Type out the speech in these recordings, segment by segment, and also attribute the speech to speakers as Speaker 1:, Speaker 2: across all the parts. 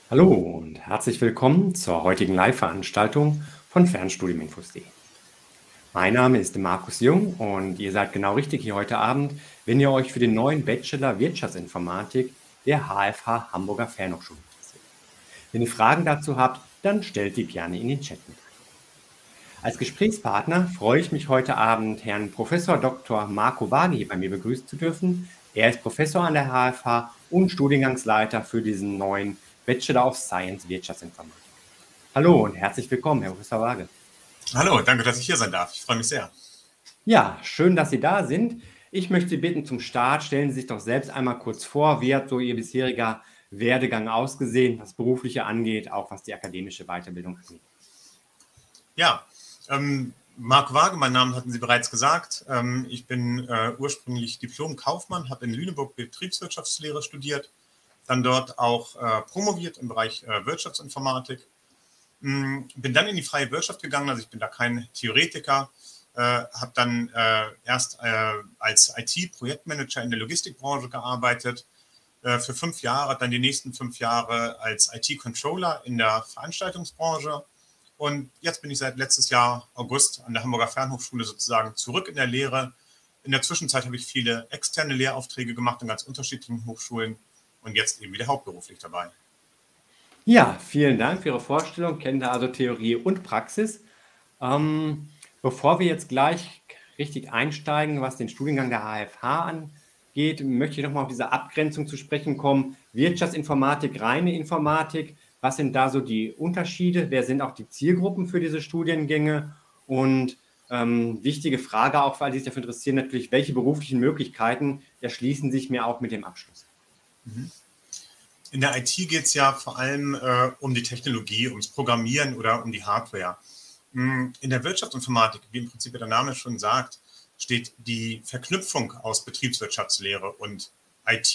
Speaker 1: Hallo und herzlich willkommen zur heutigen Live-Veranstaltung von Fernstudiuminfos.de. Mein Name ist Markus Jung und ihr seid genau richtig hier heute Abend, wenn ihr euch für den neuen Bachelor Wirtschaftsinformatik der HFH Hamburger Fernhochschule interessiert. Wenn ihr Fragen dazu habt, dann stellt die gerne in den Chat mit ein. Als Gesprächspartner freue ich mich heute Abend, Herrn Professor Dr. Marco Wagi bei mir begrüßen zu dürfen. Er ist Professor an der HFH und Studiengangsleiter für diesen neuen Bachelor of Science Wirtschaftsinformatik. Hallo und herzlich willkommen, Herr Professor Waage.
Speaker 2: Hallo, danke, dass ich hier sein darf. Ich freue mich sehr.
Speaker 1: Ja, schön, dass Sie da sind. Ich möchte Sie bitten, zum Start stellen Sie sich doch selbst einmal kurz vor. Wie hat so Ihr bisheriger Werdegang ausgesehen, was Berufliche angeht, auch was die akademische Weiterbildung angeht?
Speaker 2: Ja, Marc Waage, mein Name hatten Sie bereits gesagt. Ich bin ursprünglich Diplom-Kaufmann, habe in Lüneburg Betriebswirtschaftslehre studiert, dann dort auch promoviert im Bereich Wirtschaftsinformatik. Bin dann in die freie Wirtschaft gegangen, also ich bin da kein Theoretiker, habe dann erst als IT-Projektmanager in der Logistikbranche gearbeitet, für 5 Jahre, dann die nächsten 5 Jahre als IT-Controller in der Veranstaltungsbranche. Und jetzt bin ich seit letztes Jahr August an der Hamburger Fernhochschule sozusagen zurück in der Lehre. In der Zwischenzeit habe ich viele externe Lehraufträge gemacht an ganz unterschiedlichen Hochschulen und jetzt eben wieder hauptberuflich dabei.
Speaker 1: Ja, vielen Dank für Ihre Vorstellung. Kennen da also Theorie und Praxis. Bevor wir jetzt gleich richtig einsteigen, was den Studiengang der HFH angeht, möchte ich nochmal auf diese Abgrenzung zu sprechen kommen. Wirtschaftsinformatik, reine Informatik. Was sind da so die Unterschiede? Wer sind auch die Zielgruppen für diese Studiengänge? Und wichtige Frage auch, weil Sie sich dafür interessieren, natürlich, welche beruflichen Möglichkeiten erschließen sich mir auch mit dem Abschluss?
Speaker 2: In der IT geht es ja vor allem um die Technologie, ums Programmieren oder um die Hardware. In der Wirtschaftsinformatik, wie im Prinzip der Name schon sagt, steht die Verknüpfung aus Betriebswirtschaftslehre und IT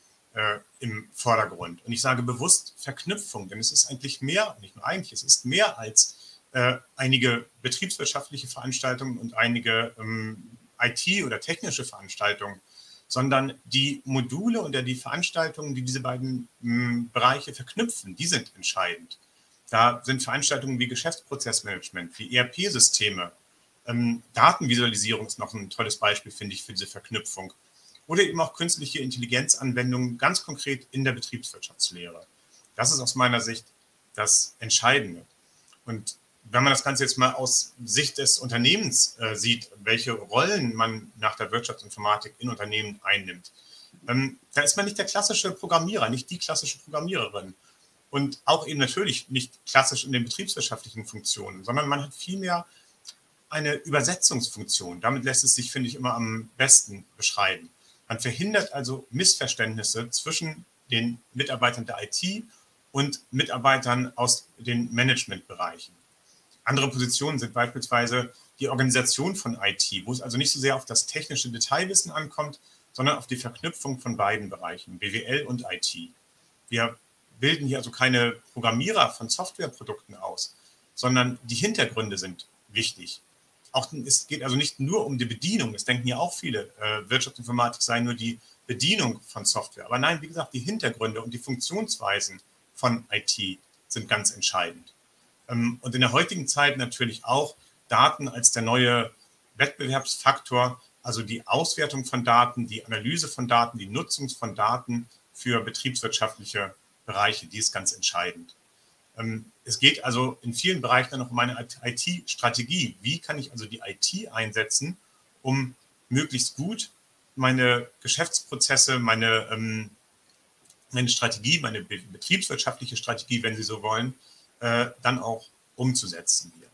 Speaker 2: im Vordergrund. Und ich sage bewusst Verknüpfung, denn es ist eigentlich mehr, nicht nur eigentlich, es ist mehr als einige betriebswirtschaftliche Veranstaltungen und einige IT- oder technische Veranstaltungen, sondern die Module und die Veranstaltungen, die diese beiden Bereiche verknüpfen, die sind entscheidend. Da sind Veranstaltungen wie Geschäftsprozessmanagement, wie ERP-Systeme, Datenvisualisierung ist noch ein tolles Beispiel, finde ich, für diese Verknüpfung. Oder eben auch künstliche Intelligenzanwendungen, ganz konkret in der Betriebswirtschaftslehre. Das ist aus meiner Sicht das Entscheidende. Und wenn man das Ganze jetzt mal aus Sicht des Unternehmens sieht, welche Rollen man nach der Wirtschaftsinformatik in Unternehmen einnimmt, da ist man nicht der klassische Programmierer, nicht die klassische Programmiererin und auch eben natürlich nicht klassisch in den betriebswirtschaftlichen Funktionen, sondern man hat vielmehr eine Übersetzungsfunktion. Damit lässt es sich, finde ich, immer am besten beschreiben. Man verhindert also Missverständnisse zwischen den Mitarbeitern der IT und Mitarbeitern aus den Managementbereichen. Andere Positionen sind beispielsweise die Organisation von IT, wo es also nicht so sehr auf das technische Detailwissen ankommt, sondern auf die Verknüpfung von beiden Bereichen, BWL und IT. Wir bilden hier also keine Programmierer von Softwareprodukten aus, sondern die Hintergründe sind wichtig. Auch es geht also nicht nur um die Bedienung, es denken ja auch viele, Wirtschaftsinformatik sei nur die Bedienung von Software. Aber nein, wie gesagt, die Hintergründe und die Funktionsweisen von IT sind ganz entscheidend. Und in der heutigen Zeit natürlich auch Daten als der neue Wettbewerbsfaktor, also die Auswertung von Daten, die Analyse von Daten, die Nutzung von Daten für betriebswirtschaftliche Bereiche, die ist ganz entscheidend. Es geht also in vielen Bereichen dann noch um eine IT-Strategie. Wie kann ich also die IT einsetzen, um möglichst gut meine Geschäftsprozesse, meine Strategie, meine betriebswirtschaftliche Strategie, wenn Sie so wollen, dann auch umzusetzen hier.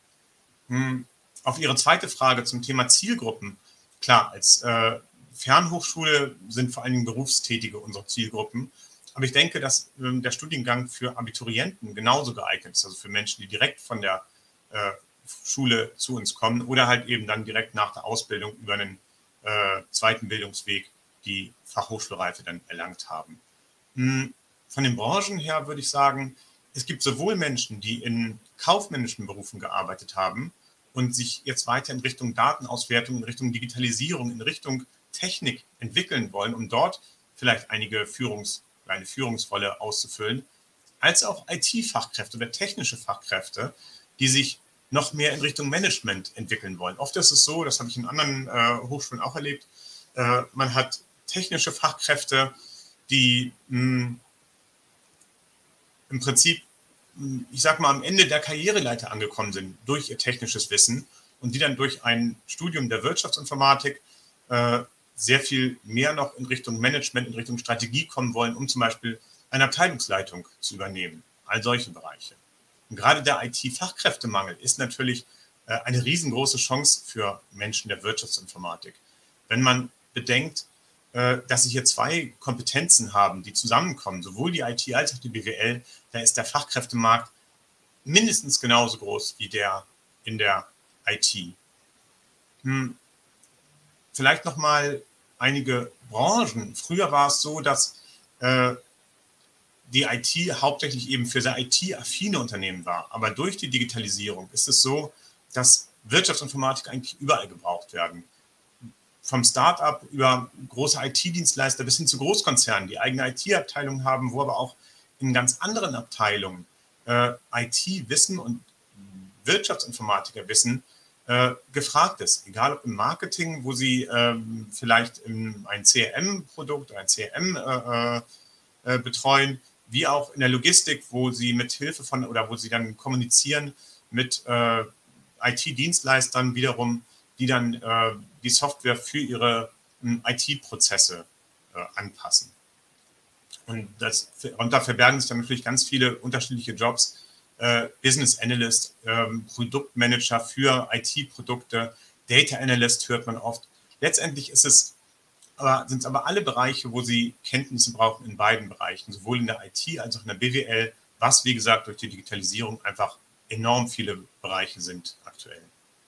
Speaker 2: Auf Ihre zweite Frage zum Thema Zielgruppen. Klar, als Fernhochschule sind vor allen Dingen Berufstätige unsere Zielgruppen. Aber ich denke, dass der Studiengang für Abiturienten genauso geeignet ist, also für Menschen, die direkt von der Schule zu uns kommen oder halt eben dann direkt nach der Ausbildung über einen zweiten Bildungsweg die Fachhochschulreife dann erlangt haben. Von den Branchen her würde ich sagen, es gibt sowohl Menschen, die in kaufmännischen Berufen gearbeitet haben und sich jetzt weiter in Richtung Datenauswertung, in Richtung Digitalisierung, in Richtung Technik entwickeln wollen, um dort vielleicht eine Führungsrolle auszufüllen, als auch IT-Fachkräfte oder technische Fachkräfte, die sich noch mehr in Richtung Management entwickeln wollen. Oft ist es so, das habe ich in anderen Hochschulen auch erlebt, man hat technische Fachkräfte, die im Prinzip, ich sag mal, am Ende der Karriereleiter angekommen sind durch ihr technisches Wissen und die dann durch ein Studium der Wirtschaftsinformatik sehr viel mehr noch in Richtung Management, in Richtung Strategie kommen wollen, um zum Beispiel eine Abteilungsleitung zu übernehmen. All solche Bereiche. Und gerade der IT-Fachkräftemangel ist natürlich eine riesengroße Chance für Menschen der Wirtschaftsinformatik. Wenn man bedenkt, dass sie hier zwei Kompetenzen haben, die zusammenkommen, sowohl die IT als auch die BWL, da ist der Fachkräftemarkt mindestens genauso groß wie der in der IT. Vielleicht nochmal einige Branchen. Früher war es so, dass die IT hauptsächlich eben für sehr IT-affine Unternehmen war. Aber durch die Digitalisierung ist es so, dass Wirtschaftsinformatik eigentlich überall gebraucht werden. Vom Start-up über große IT-Dienstleister bis hin zu Großkonzernen, die eigene IT-Abteilungen haben, wo aber auch in ganz anderen Abteilungen IT-Wissen und Wirtschaftsinformatiker-Wissen gefragt ist. Egal ob im Marketing, wo sie vielleicht ein CRM-Produkt, ein CRM betreuen, wie auch in der Logistik, wo sie mit Hilfe von oder wo sie dann kommunizieren mit IT-Dienstleistern wiederum, die dann die Software für ihre IT-Prozesse anpassen. Und da verbergen sich dann natürlich ganz viele unterschiedliche Jobs. Business Analyst, Produktmanager für IT-Produkte, Data Analyst hört man oft. Letztendlich sind es aber alle Bereiche, wo Sie Kenntnisse brauchen in beiden Bereichen, sowohl in der IT als auch in der BWL, was, wie gesagt, durch die Digitalisierung einfach enorm viele Bereiche sind aktuell.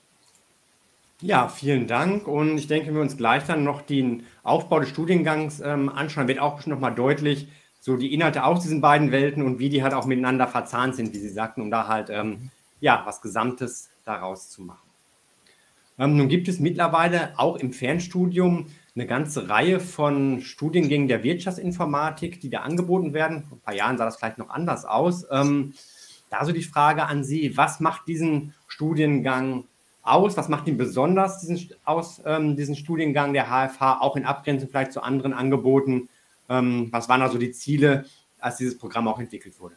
Speaker 1: Ja, vielen Dank. Und ich denke, wenn wir uns gleich dann noch den Aufbau des Studiengangs anschauen, wird auch nochmal deutlich, so die Inhalte aus diesen beiden Welten und wie die halt auch miteinander verzahnt sind, wie Sie sagten, um da halt was Gesamtes daraus zu machen. Nun gibt es mittlerweile auch im Fernstudium eine ganze Reihe von Studiengängen der Wirtschaftsinformatik, die da angeboten werden. Vor ein paar Jahren sah das vielleicht noch anders aus. Da so die Frage an Sie, was macht diesen Studiengang aus? Was macht ihn besonders, diesen Studiengang der HFH, auch in Abgrenzung vielleicht zu anderen Angeboten? Was waren also die Ziele, als dieses Programm auch entwickelt wurde?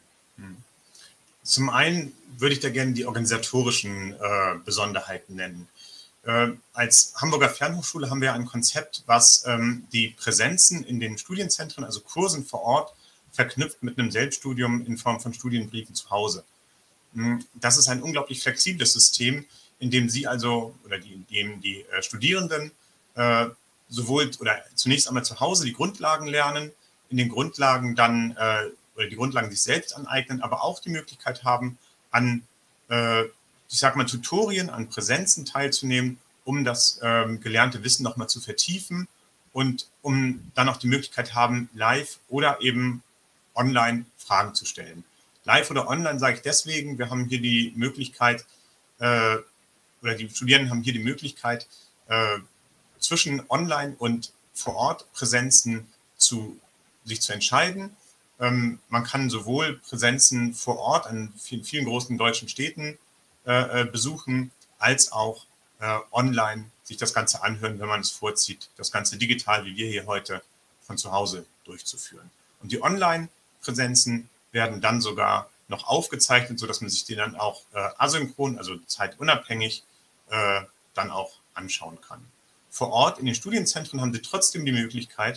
Speaker 2: Zum einen würde ich da gerne die organisatorischen Besonderheiten nennen. Als Hamburger Fernhochschule haben wir ein Konzept, was die Präsenzen in den Studienzentren, also Kursen vor Ort, verknüpft mit einem Selbststudium in Form von Studienbriefen zu Hause. Das ist ein unglaublich flexibles System, in dem Sie also oder in dem die Studierenden sowohl oder zunächst einmal zu Hause die Grundlagen lernen, in den Grundlagen dann oder die Grundlagen sich selbst aneignen, aber auch die Möglichkeit haben, an ich sage mal Tutorien, an Präsenzen teilzunehmen, um das gelernte Wissen nochmal zu vertiefen und um dann auch die Möglichkeit haben, live oder eben online Fragen zu stellen. Live oder online sage ich deswegen, wir haben hier die Möglichkeit, oder die Studierenden haben hier die Möglichkeit, zwischen Online- und Vor-Ort-Präsenzen sich zu entscheiden. Man kann sowohl Präsenzen vor Ort an vielen großen deutschen Städten besuchen, als auch online sich das Ganze anhören, wenn man es vorzieht, das Ganze digital, wie wir hier heute, von zu Hause durchzuführen. Und die Online-Präsenzen werden dann sogar noch aufgezeichnet, sodass man sich die dann auch asynchron, also zeitunabhängig, dann auch anschauen kann. Vor Ort in den Studienzentren haben Sie trotzdem die Möglichkeit,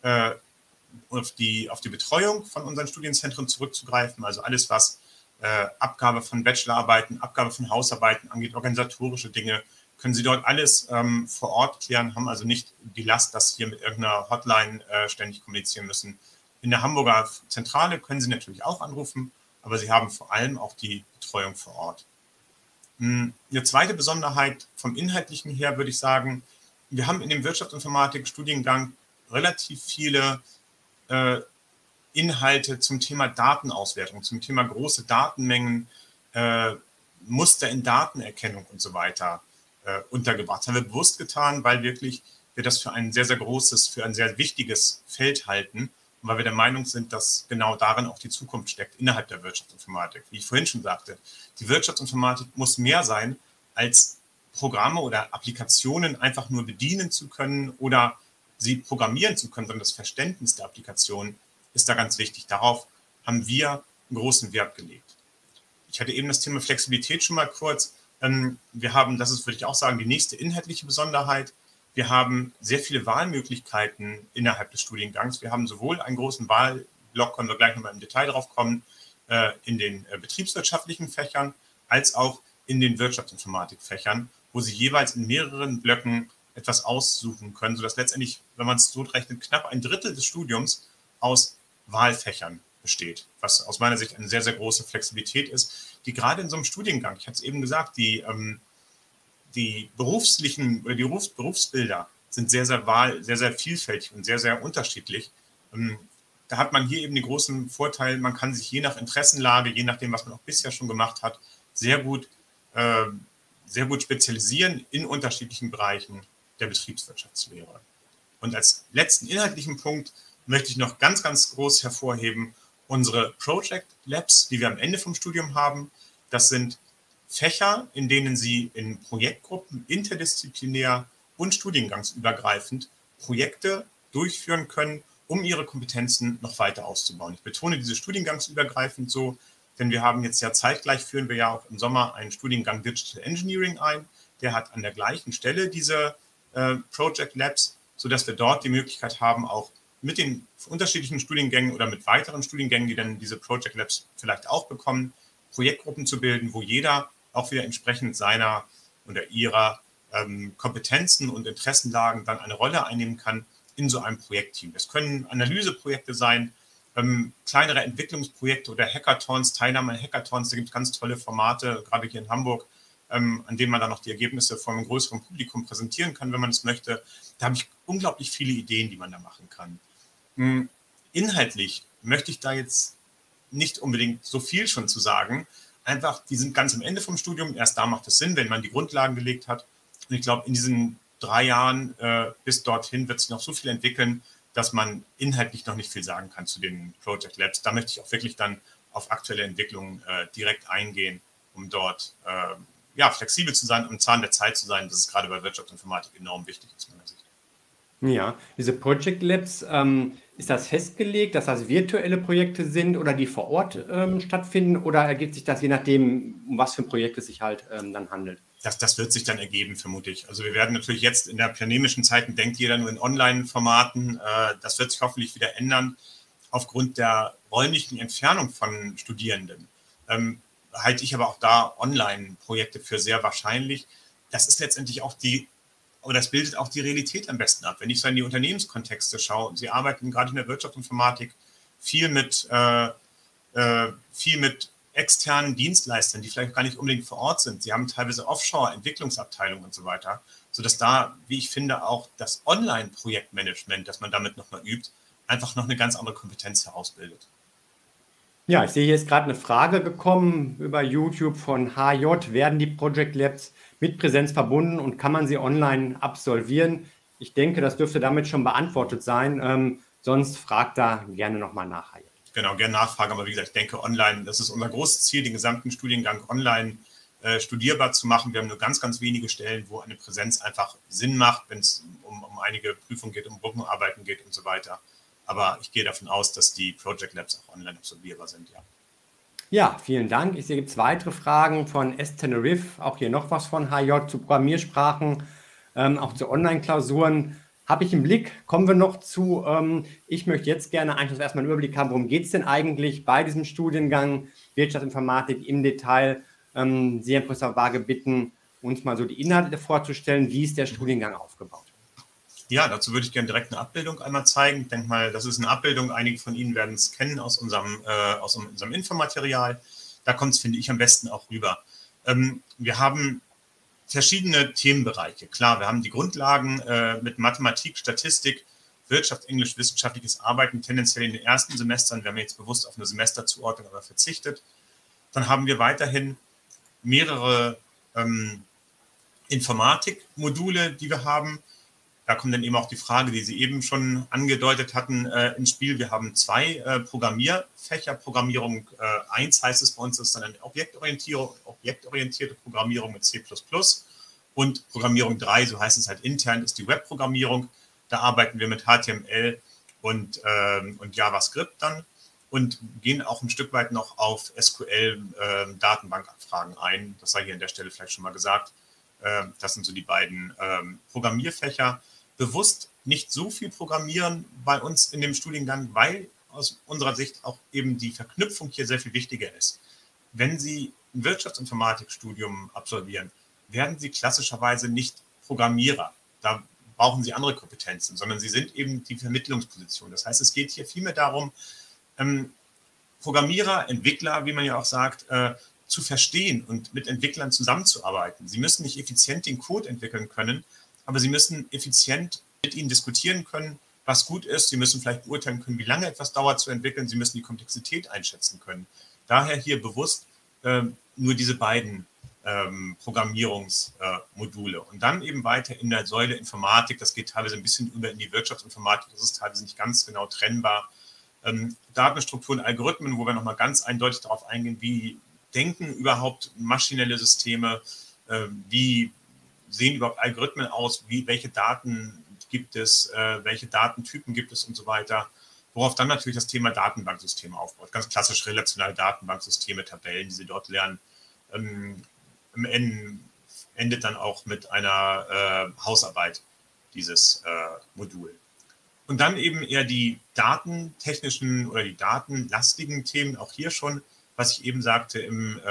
Speaker 2: auf die Betreuung von unseren Studienzentren zurückzugreifen, also alles, was Abgabe von Bachelorarbeiten, Abgabe von Hausarbeiten angeht, organisatorische Dinge, können Sie dort alles vor Ort klären, haben also nicht die Last, dass Sie mit irgendeiner Hotline ständig kommunizieren müssen. In der Hamburger Zentrale können Sie natürlich auch anrufen, aber Sie haben vor allem auch die Betreuung vor Ort. Eine zweite Besonderheit vom Inhaltlichen her würde ich sagen, wir haben in dem Wirtschaftsinformatik-Studiengang relativ viele Inhalte zum Thema Datenauswertung, zum Thema große Datenmengen, Muster in Datenerkennung und so weiter untergebracht. Das haben wir bewusst getan, weil wirklich wir das für ein sehr, sehr großes, für ein sehr wichtiges Feld halten und weil wir der Meinung sind, dass genau darin auch die Zukunft steckt innerhalb der Wirtschaftsinformatik. Wie ich vorhin schon sagte, die Wirtschaftsinformatik muss mehr sein, als Programme oder Applikationen einfach nur bedienen zu können oder sie programmieren zu können, sondern das Verständnis der Applikation ist da ganz wichtig. Darauf haben wir einen großen Wert gelegt. Ich hatte eben das Thema Flexibilität schon mal kurz. Wir haben, das ist, würde ich auch sagen, die nächste inhaltliche Besonderheit. Wir haben sehr viele Wahlmöglichkeiten innerhalb des Studiengangs. Wir haben sowohl einen großen Wahlblock, können wir gleich nochmal im Detail drauf kommen, in den betriebswirtschaftlichen Fächern, als auch in den Wirtschaftsinformatikfächern, wo Sie jeweils in mehreren Blöcken etwas aussuchen können, sodass letztendlich, wenn man es so rechnet, knapp ein Drittel des Studiums aus Wahlfächern besteht, was aus meiner Sicht eine sehr, sehr große Flexibilität ist, die gerade in so einem Studiengang, ich hatte es eben gesagt, die beruflichen oder die Berufsbilder sind sehr, sehr vielfältig und sehr, sehr unterschiedlich. Da hat man hier eben den großen Vorteil, man kann sich je nach Interessenlage, je nachdem, was man auch bisher schon gemacht hat, sehr gut spezialisieren in unterschiedlichen Bereichen der Betriebswirtschaftslehre. Und als letzten inhaltlichen Punkt möchte ich noch ganz, ganz groß hervorheben, unsere Project Labs, die wir am Ende vom Studium haben. Das sind Fächer, in denen Sie in Projektgruppen interdisziplinär und studiengangsübergreifend Projekte durchführen können, um Ihre Kompetenzen noch weiter auszubauen. Ich betone diese studiengangsübergreifend so, denn wir haben jetzt ja zeitgleich, führen wir ja auch im Sommer einen Studiengang Digital Engineering ein. Der hat an der gleichen Stelle diese Project Labs, sodass wir dort die Möglichkeit haben, auch mit den unterschiedlichen Studiengängen oder mit weiteren Studiengängen, die dann diese Project Labs vielleicht auch bekommen, Projektgruppen zu bilden, wo jeder auch wieder entsprechend seiner oder ihrer Kompetenzen und Interessenlagen dann eine Rolle einnehmen kann in so einem Projektteam. Das können Analyseprojekte sein, kleinere Entwicklungsprojekte oder Hackathons, Teilnahme an Hackathons. Da gibt es ganz tolle Formate, gerade hier in Hamburg, an denen man dann noch die Ergebnisse vor einem größeren Publikum präsentieren kann, wenn man es möchte. Da habe ich unglaublich viele Ideen, die man da machen kann. Inhaltlich möchte ich da jetzt nicht unbedingt so viel schon zu sagen. Einfach, die sind ganz am Ende vom Studium. Erst da macht es Sinn, wenn man die Grundlagen gelegt hat. Und ich glaube, in diesen 3 Jahren bis dorthin wird sich noch so viel entwickeln, dass man inhaltlich noch nicht viel sagen kann zu den Project Labs. Da möchte ich auch wirklich dann auf aktuelle Entwicklungen direkt eingehen, um dort flexibel zu sein, am Zahn der Zeit zu sein. Das ist gerade bei Wirtschaftsinformatik enorm wichtig aus meiner Sicht.
Speaker 1: Ja, diese Project Labs, ist das festgelegt, dass das virtuelle Projekte sind oder die vor Ort stattfinden, oder ergibt sich das je nachdem, um was für ein Projekt es sich halt dann handelt?
Speaker 2: Das wird sich dann ergeben, vermute ich. Also wir werden natürlich jetzt in der pandemischen Zeit, denkt jeder nur in Online-Formaten. Das wird sich hoffentlich wieder ändern. Aufgrund der räumlichen Entfernung von Studierenden halte ich aber auch da Online-Projekte für sehr wahrscheinlich. Das ist letztendlich auch das bildet auch die Realität am besten ab. Wenn ich so in die Unternehmenskontexte schaue, Sie arbeiten gerade in der Wirtschaftsinformatik viel mit externen Dienstleistern, die vielleicht gar nicht unbedingt vor Ort sind. Sie haben teilweise Offshore-Entwicklungsabteilungen und so weiter, sodass da, wie ich finde, auch das Online-Projektmanagement, das man damit nochmal übt, einfach noch eine ganz andere Kompetenz herausbildet.
Speaker 1: Ja, ich sehe, hier ist gerade eine Frage gekommen über YouTube von HJ. Werden die Project Labs mit Präsenz verbunden und kann man sie online absolvieren? Ich denke, das dürfte damit schon beantwortet sein. Sonst fragt da gerne nochmal nach.
Speaker 2: Genau, gerne nachfragen, aber wie gesagt, ich denke online, das ist unser großes Ziel, den gesamten Studiengang online studierbar zu machen. Wir haben nur ganz, ganz wenige Stellen, wo eine Präsenz einfach Sinn macht, wenn es um einige Prüfungen geht, um Gruppenarbeiten geht und so weiter. Aber ich gehe davon aus, dass die Project Labs auch online absolvierbar sind, ja.
Speaker 1: Ja, vielen Dank. Ich sehe, gibt es weitere Fragen von S-Tenerife, auch hier noch was von HJ zu Programmiersprachen, auch zu Online-Klausuren. Habe ich im Blick, kommen wir noch zu. Ich möchte jetzt gerne einfach erstmal einen Überblick haben, worum geht es denn eigentlich bei diesem Studiengang Wirtschaftsinformatik im Detail. Sie, Herr Professor Waage, bitten, uns mal so die Inhalte vorzustellen. Wie ist der Studiengang aufgebaut?
Speaker 2: Ja, dazu würde ich gerne direkt eine Abbildung einmal zeigen. Ich denke mal, das ist eine Abbildung. Einige von Ihnen werden es kennen aus unserem Infomaterial. Da kommt es, finde ich, am besten auch rüber. Wir haben verschiedene Themenbereiche. Klar, wir haben die Grundlagen mit Mathematik, Statistik, Wirtschaft, Englisch, wissenschaftliches Arbeiten, tendenziell in den ersten Semestern. Wir haben jetzt bewusst auf eine Semesterzuordnung aber verzichtet. Dann haben wir weiterhin mehrere Informatikmodule, die wir haben. da kommt dann eben auch die Frage, die Sie eben schon angedeutet hatten, ins Spiel. Wir haben zwei Programmierfächer. Programmierung 1 heißt es bei uns, das ist dann eine objektorientierte Programmierung mit C++. Und Programmierung 3, so heißt es halt intern, ist die Webprogrammierung. Da arbeiten wir mit HTML und JavaScript dann und gehen auch ein Stück weit noch auf SQL-Datenbankabfragen ein. Das sei hier an der Stelle vielleicht schon mal gesagt. Das sind so die beiden Programmierfächer. Bewusst nicht so viel programmieren bei uns in dem Studiengang, weil aus unserer Sicht auch eben die Verknüpfung hier sehr viel wichtiger ist. Wenn Sie ein Wirtschaftsinformatikstudium absolvieren, werden Sie klassischerweise nicht Programmierer. Da brauchen Sie andere Kompetenzen, sondern Sie sind eben die Vermittlungsposition. Das heißt, es geht hier vielmehr darum, Programmierer, Entwickler, wie man ja auch sagt, zu verstehen und mit Entwicklern zusammenzuarbeiten. Sie müssen nicht effizient den Code entwickeln können, aber Sie müssen effizient mit ihnen diskutieren können, was gut ist. Sie müssen vielleicht beurteilen können, wie lange etwas dauert zu entwickeln. Sie müssen die Komplexität einschätzen können. Daher hier bewusst nur diese beiden Programmierungsmodule. Und dann eben weiter in der Säule Informatik. Das geht teilweise ein bisschen über in die Wirtschaftsinformatik. Das ist teilweise nicht ganz genau trennbar. Datenstrukturen, Algorithmen, wo wir nochmal ganz eindeutig darauf eingehen, wie denken überhaupt maschinelle Systeme, wie sehen überhaupt Algorithmen aus, welche Daten gibt es, welche Datentypen gibt es und so weiter, worauf dann natürlich das Thema Datenbanksysteme aufbaut. Ganz klassisch relationale Datenbanksysteme, Tabellen, die Sie dort lernen. Am Ende endet dann auch mit einer Hausarbeit dieses Modul. Und dann eben eher die datentechnischen oder die datenlastigen Themen, auch hier schon, was ich eben sagte, im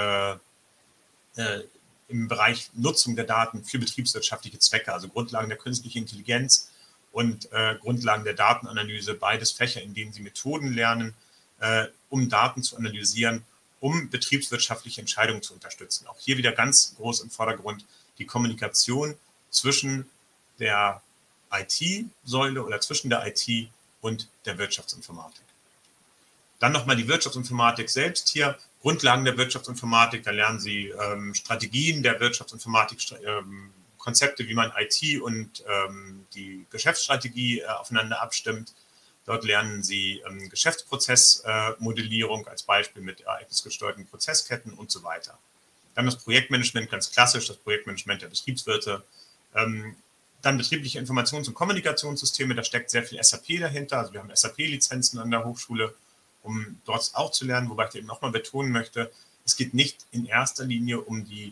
Speaker 2: Bereich Nutzung der Daten für betriebswirtschaftliche Zwecke, also Grundlagen der künstlichen Intelligenz und Grundlagen der Datenanalyse, beides Fächer, in denen Sie Methoden lernen, um Daten zu analysieren, um betriebswirtschaftliche Entscheidungen zu unterstützen. Auch hier wieder ganz groß im Vordergrund die Kommunikation zwischen der IT-Säule oder zwischen der IT und der Wirtschaftsinformatik. Dann nochmal die Wirtschaftsinformatik selbst hier, Grundlagen der Wirtschaftsinformatik, da lernen Sie Strategien der Wirtschaftsinformatik, Konzepte, wie man IT und die Geschäftsstrategie aufeinander abstimmt. Dort lernen Sie Geschäftsprozessmodellierung als Beispiel mit ereignisgesteuerten Prozessketten und so weiter. Dann das Projektmanagement, ganz klassisch, das Projektmanagement der Betriebswirte. Dann betriebliche Informations- und Kommunikationssysteme, da steckt sehr viel SAP dahinter. Also wir haben SAP-Lizenzen an der Hochschule, um dort auch zu lernen, wobei ich eben nochmal betonen möchte, es geht nicht in erster Linie um die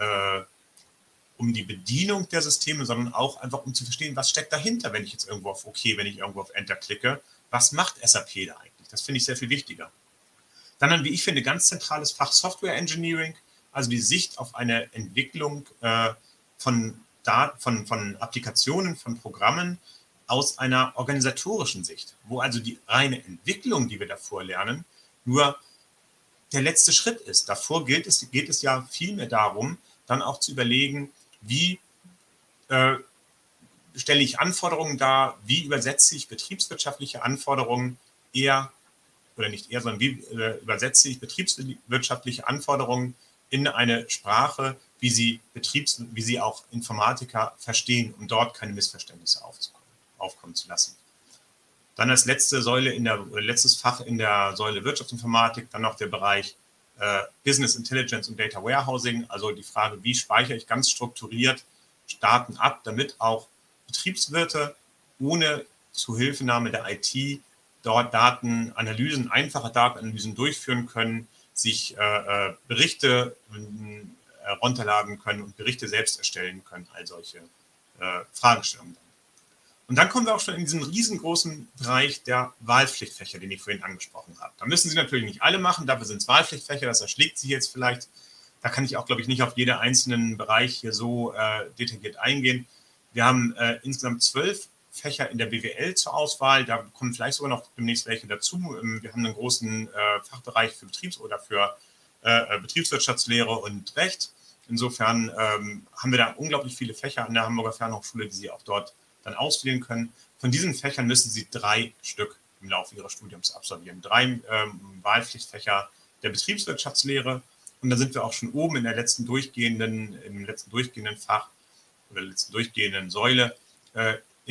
Speaker 2: Bedienung der Systeme, sondern auch einfach um zu verstehen, was steckt dahinter, wenn ich jetzt irgendwo auf OK, wenn ich irgendwo auf Enter klicke. Was macht SAP da eigentlich? Das finde ich sehr viel wichtiger. Dann ein, wie ich finde, ganz zentrales Fach Software Engineering, also die Sicht auf eine Entwicklung von Applikationen, von Programmen aus einer organisatorischen Sicht, wo also die reine Entwicklung, die wir davor lernen, nur der letzte Schritt ist. Davor geht es ja vielmehr darum, dann auch zu überlegen, wie stelle ich Anforderungen dar, wie übersetze ich betriebswirtschaftliche Anforderungen sondern wie übersetze ich betriebswirtschaftliche Anforderungen in eine Sprache, wie sie auch Informatiker verstehen, um dort keine Missverständnisse aufkommen zu lassen. Dann als letztes Fach in der Säule Wirtschaftsinformatik, dann noch der Bereich Business Intelligence und Data Warehousing, also die Frage, wie speichere ich ganz strukturiert Daten ab, damit auch Betriebswirte ohne Zuhilfenahme der IT dort einfache Datenanalysen durchführen können, sich Berichte runterladen können und Berichte selbst erstellen können, all solche Fragestellungen. Und dann kommen wir auch schon in diesen riesengroßen Bereich der Wahlpflichtfächer, den ich vorhin angesprochen habe. Da müssen Sie natürlich nicht alle machen, dafür sind es Wahlpflichtfächer, das erschlägt Sie jetzt vielleicht. Da kann ich auch, glaube ich, nicht auf jeden einzelnen Bereich hier so detailliert eingehen. Wir haben insgesamt 12 Fächer in der BWL zur Auswahl, da kommen vielleicht sogar noch demnächst welche dazu. Wir haben einen großen Fachbereich für Betriebswirtschaftslehre und Recht. Insofern haben wir da unglaublich viele Fächer an der Hamburger Fernhochschule, die Sie auch dort dann auswählen können. Von diesen Fächern müssen Sie 3 Stück im Laufe Ihres Studiums absolvieren. 3 Wahlpflichtfächer der Betriebswirtschaftslehre. Und da sind wir auch schon oben im letzten durchgehenden Fach oder letzten durchgehenden Säule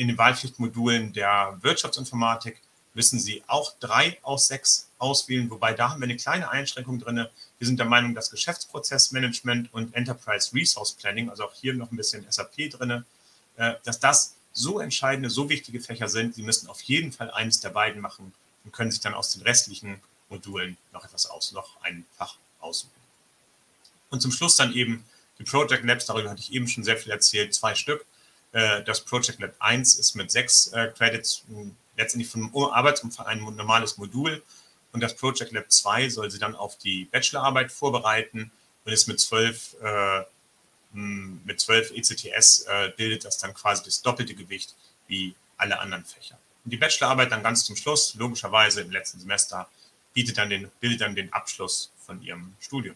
Speaker 2: in den Wahlpflichtmodulen der Wirtschaftsinformatik müssen Sie auch 3 aus 6 auswählen, wobei da haben wir eine kleine Einschränkung drin. Wir sind der Meinung, dass Geschäftsprozessmanagement und Enterprise Resource Planning, also auch hier noch ein bisschen SAP drin, dass das so entscheidende, so wichtige Fächer sind. Sie müssen auf jeden Fall eines der beiden machen und können sich dann aus den restlichen Modulen noch ein Fach aussuchen. Und zum Schluss dann eben die Project Labs, darüber hatte ich eben schon sehr viel erzählt, 2 Stück. Das Project Lab 1 ist mit 6 Credits letztendlich vom Arbeitsumfang ein normales Modul und das Project Lab 2 soll sie dann auf die Bachelorarbeit vorbereiten und ist mit 12 ECTS bildet das dann quasi das doppelte Gewicht wie alle anderen Fächer. Und die Bachelorarbeit dann ganz zum Schluss, logischerweise im letzten Semester, bildet dann den Abschluss von ihrem Studium.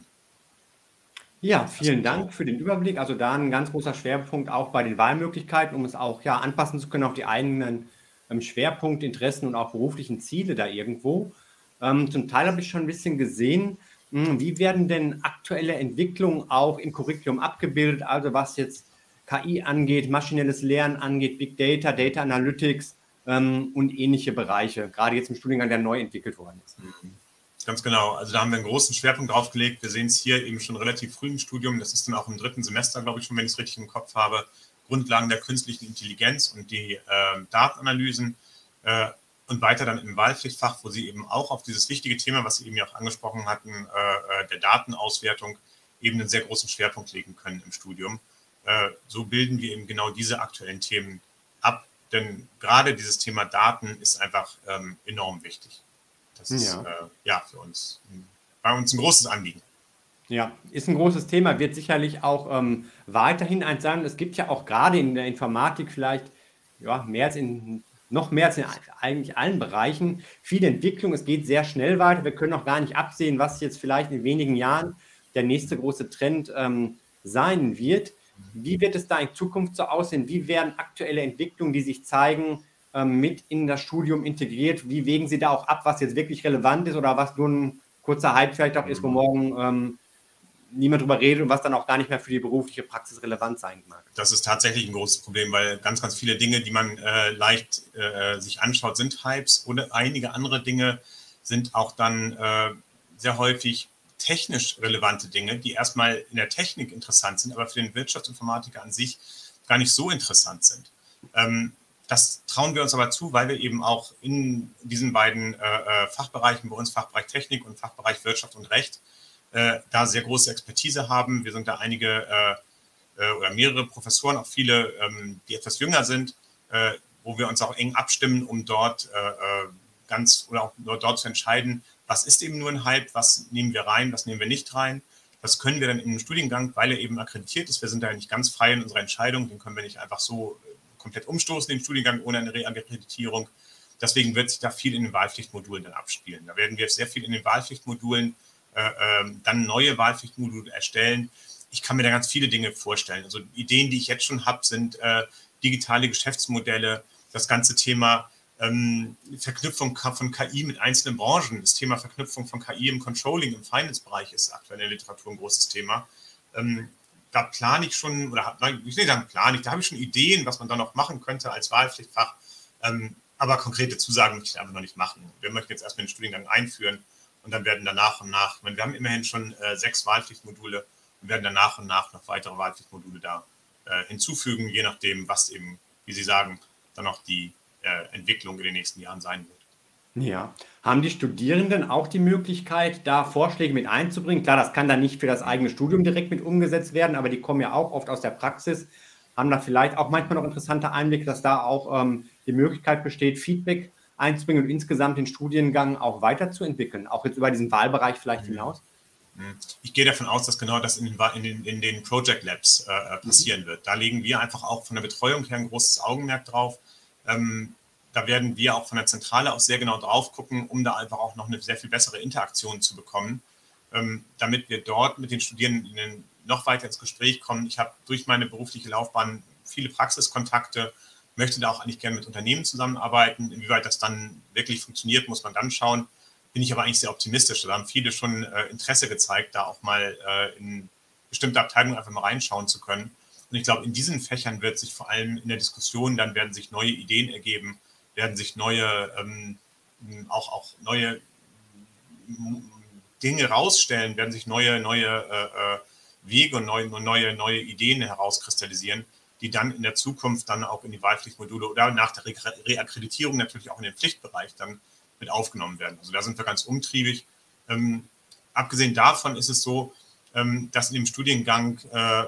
Speaker 1: Ja, vielen Dank für den Überblick. Also da ein ganz großer Schwerpunkt auch bei den Wahlmöglichkeiten, um es auch anpassen zu können auf die eigenen Schwerpunkte, Interessen und auch beruflichen Ziele da irgendwo. Zum Teil habe ich schon ein bisschen gesehen, wie werden denn aktuelle Entwicklungen auch im Curriculum abgebildet, also was jetzt KI angeht, maschinelles Lernen angeht, Big Data, Data Analytics und ähnliche Bereiche, gerade jetzt im Studiengang, der neu entwickelt worden ist.
Speaker 2: Ganz genau. Also da haben wir einen großen Schwerpunkt drauf gelegt. Wir sehen es hier eben schon relativ früh im Studium. Das ist dann auch im 3. Semester, glaube ich schon, wenn ich es richtig im Kopf habe. Grundlagen der künstlichen Intelligenz und die Datenanalysen und weiter dann im Wahlpflichtfach, wo Sie eben auch auf dieses wichtige Thema, was Sie eben ja auch angesprochen hatten, der Datenauswertung, eben einen sehr großen Schwerpunkt legen können im Studium. So bilden wir eben genau diese aktuellen Themen ab, denn gerade dieses Thema Daten ist einfach enorm wichtig. Das ist für uns, bei uns ein großes Anliegen.
Speaker 1: Ja, ist ein großes Thema, wird sicherlich auch weiterhin eins sein. Es gibt ja auch gerade in der Informatik vielleicht noch mehr als in eigentlich allen Bereichen viel Entwicklung. Es geht sehr schnell weiter. Wir können auch gar nicht absehen, was jetzt vielleicht in wenigen Jahren der nächste große Trend sein wird. Wie wird es da in Zukunft so aussehen? Wie werden aktuelle Entwicklungen, die sich zeigen, mit in das Studium integriert? Wie wägen Sie da auch ab, was jetzt wirklich relevant ist oder was nur ein kurzer Hype vielleicht auch ist, wo morgen niemand drüber redet und was dann auch gar nicht mehr für die berufliche Praxis relevant sein mag?
Speaker 2: Das ist tatsächlich ein großes Problem, weil ganz, ganz viele Dinge, die man leicht sich anschaut, sind Hypes und einige andere Dinge sind auch dann sehr häufig technisch relevante Dinge, die erstmal in der Technik interessant sind, aber für den Wirtschaftsinformatiker an sich gar nicht so interessant sind. Das trauen wir uns aber zu, weil wir eben auch in diesen beiden Fachbereichen, bei uns Fachbereich Technik und Fachbereich Wirtschaft und Recht, da sehr große Expertise haben. Wir sind da einige oder mehrere Professoren, auch viele, die etwas jünger sind, wo wir uns auch eng abstimmen, um dort dort zu entscheiden, was ist eben nur ein Hype, was nehmen wir rein, was nehmen wir nicht rein. Das können wir dann in einem Studiengang, weil er eben akkreditiert ist, wir sind da nicht ganz frei in unserer Entscheidung, den können wir nicht einfach so komplett umstoßen, den Studiengang ohne eine Reakkreditierung. Deswegen wird sich da viel in den Wahlpflichtmodulen dann abspielen. Da werden wir sehr viel in den Wahlpflichtmodulen dann neue Wahlpflichtmodule erstellen. Ich kann mir da ganz viele Dinge vorstellen. Also Ideen, die ich jetzt schon habe, sind digitale Geschäftsmodelle, das ganze Thema Verknüpfung von KI mit einzelnen Branchen. Das Thema Verknüpfung von KI im Controlling, im Finance-Bereich ist aktuell in der Literatur ein großes Thema. Da plane ich schon, oder da habe ich schon Ideen, was man da noch machen könnte als Wahlpflichtfach. Aber konkrete Zusagen möchte ich einfach noch nicht machen. Wir möchten jetzt erstmal den Studiengang einführen und dann werden dann nach und nach, wir haben immerhin schon 6 Wahlpflichtmodule und werden dann nach und nach noch weitere Wahlpflichtmodule da hinzufügen, je nachdem, was eben, wie Sie sagen, dann auch die Entwicklung in den nächsten Jahren sein wird.
Speaker 1: Ja. Haben die Studierenden auch die Möglichkeit, da Vorschläge mit einzubringen? Klar, das kann dann nicht für das eigene Studium direkt mit umgesetzt werden, aber die kommen ja auch oft aus der Praxis, haben da vielleicht auch manchmal noch interessante Einblicke, dass da auch die Möglichkeit besteht, Feedback einzubringen und insgesamt den Studiengang auch weiterzuentwickeln, auch jetzt über diesen Wahlbereich vielleicht hinaus?
Speaker 2: Ich gehe davon aus, dass genau das in den Project Labs passieren wird. Da legen wir einfach auch von der Betreuung her ein großes Augenmerk drauf. Da werden wir auch von der Zentrale aus sehr genau drauf gucken, um da einfach auch noch eine sehr viel bessere Interaktion zu bekommen, damit wir dort mit den Studierenden noch weiter ins Gespräch kommen. Ich habe durch meine berufliche Laufbahn viele Praxiskontakte, möchte da auch eigentlich gerne mit Unternehmen zusammenarbeiten. Inwieweit das dann wirklich funktioniert, muss man dann schauen. Bin ich aber eigentlich sehr optimistisch. Da haben viele schon Interesse gezeigt, da auch mal in bestimmte Abteilungen einfach mal reinschauen zu können. Und Und ich glaube, in diesen Fächern wird sich vor allem in der Diskussion, dann werden sich neue Ideen ergeben, werden sich neue, auch neue Dinge rausstellen, werden sich neue Wege und neue Ideen herauskristallisieren, die dann in der Zukunft dann auch in die Wahlpflichtmodule oder nach der Reakkreditierung natürlich auch in den Pflichtbereich dann mit aufgenommen werden. Also da sind wir ganz umtriebig. Abgesehen davon ist es so, dass in dem Studiengang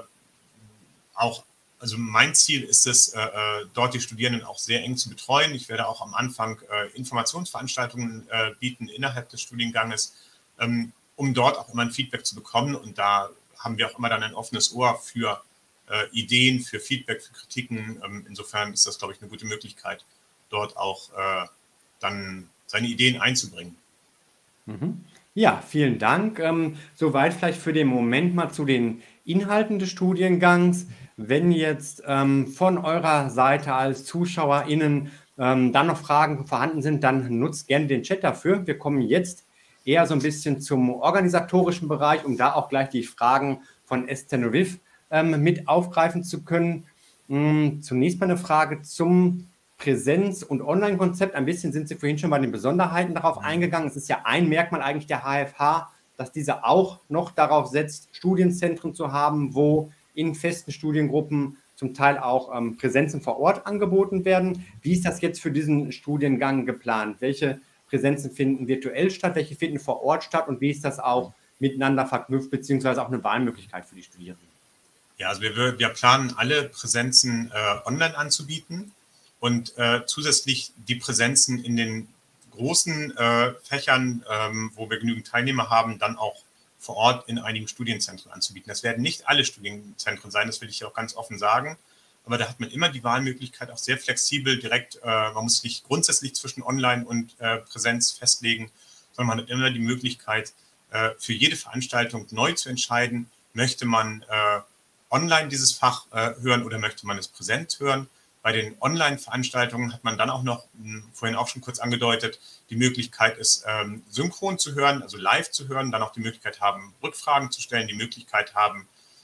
Speaker 2: also mein Ziel ist es, dort die Studierenden auch sehr eng zu betreuen. Ich werde auch am Anfang Informationsveranstaltungen bieten innerhalb des Studienganges, um dort auch immer ein Feedback zu bekommen. Und da haben wir auch immer dann ein offenes Ohr für Ideen, für Feedback, für Kritiken. Insofern ist das, glaube ich, eine gute Möglichkeit, dort auch dann seine Ideen einzubringen.
Speaker 1: Mhm. Ja, vielen Dank. Soweit vielleicht für den Moment mal zu den Inhalten des Studiengangs. Wenn jetzt von eurer Seite als ZuschauerInnen dann noch Fragen vorhanden sind, dann nutzt gerne den Chat dafür. Wir kommen jetzt eher so ein bisschen zum organisatorischen Bereich, um da auch gleich die Fragen von Esther mit aufgreifen zu können. Zunächst mal eine Frage zum Präsenz- und Online-Konzept. Ein bisschen sind Sie vorhin schon bei den Besonderheiten darauf eingegangen. Es ist ja ein Merkmal eigentlich der HFH, dass diese auch noch darauf setzt, Studienzentren zu haben, wo in festen Studiengruppen zum Teil auch Präsenzen vor Ort angeboten werden. Wie ist das jetzt für diesen Studiengang geplant? Welche Präsenzen finden virtuell statt? Welche finden vor Ort statt? Und wie ist das auch miteinander verknüpft, beziehungsweise auch eine Wahlmöglichkeit für die Studierenden?
Speaker 2: Ja, also wir planen alle Präsenzen online anzubieten und zusätzlich die Präsenzen in den großen Fächern, wo wir genügend Teilnehmer haben, dann auch vor Ort in einigen Studienzentren anzubieten. Das werden nicht alle Studienzentren sein, das will ich auch ganz offen sagen. Aber da hat man immer die Wahlmöglichkeit, auch sehr flexibel direkt, man muss nicht grundsätzlich zwischen Online und Präsenz festlegen, sondern man hat immer die Möglichkeit, für jede Veranstaltung neu zu entscheiden, möchte man online dieses Fach hören oder möchte man es präsent hören. Bei den Online-Veranstaltungen hat man dann auch noch, vorhin auch schon kurz angedeutet, die Möglichkeit, es synchron zu hören, also live zu hören, dann auch die Möglichkeit haben, Rückfragen zu stellen, die Möglichkeit haben,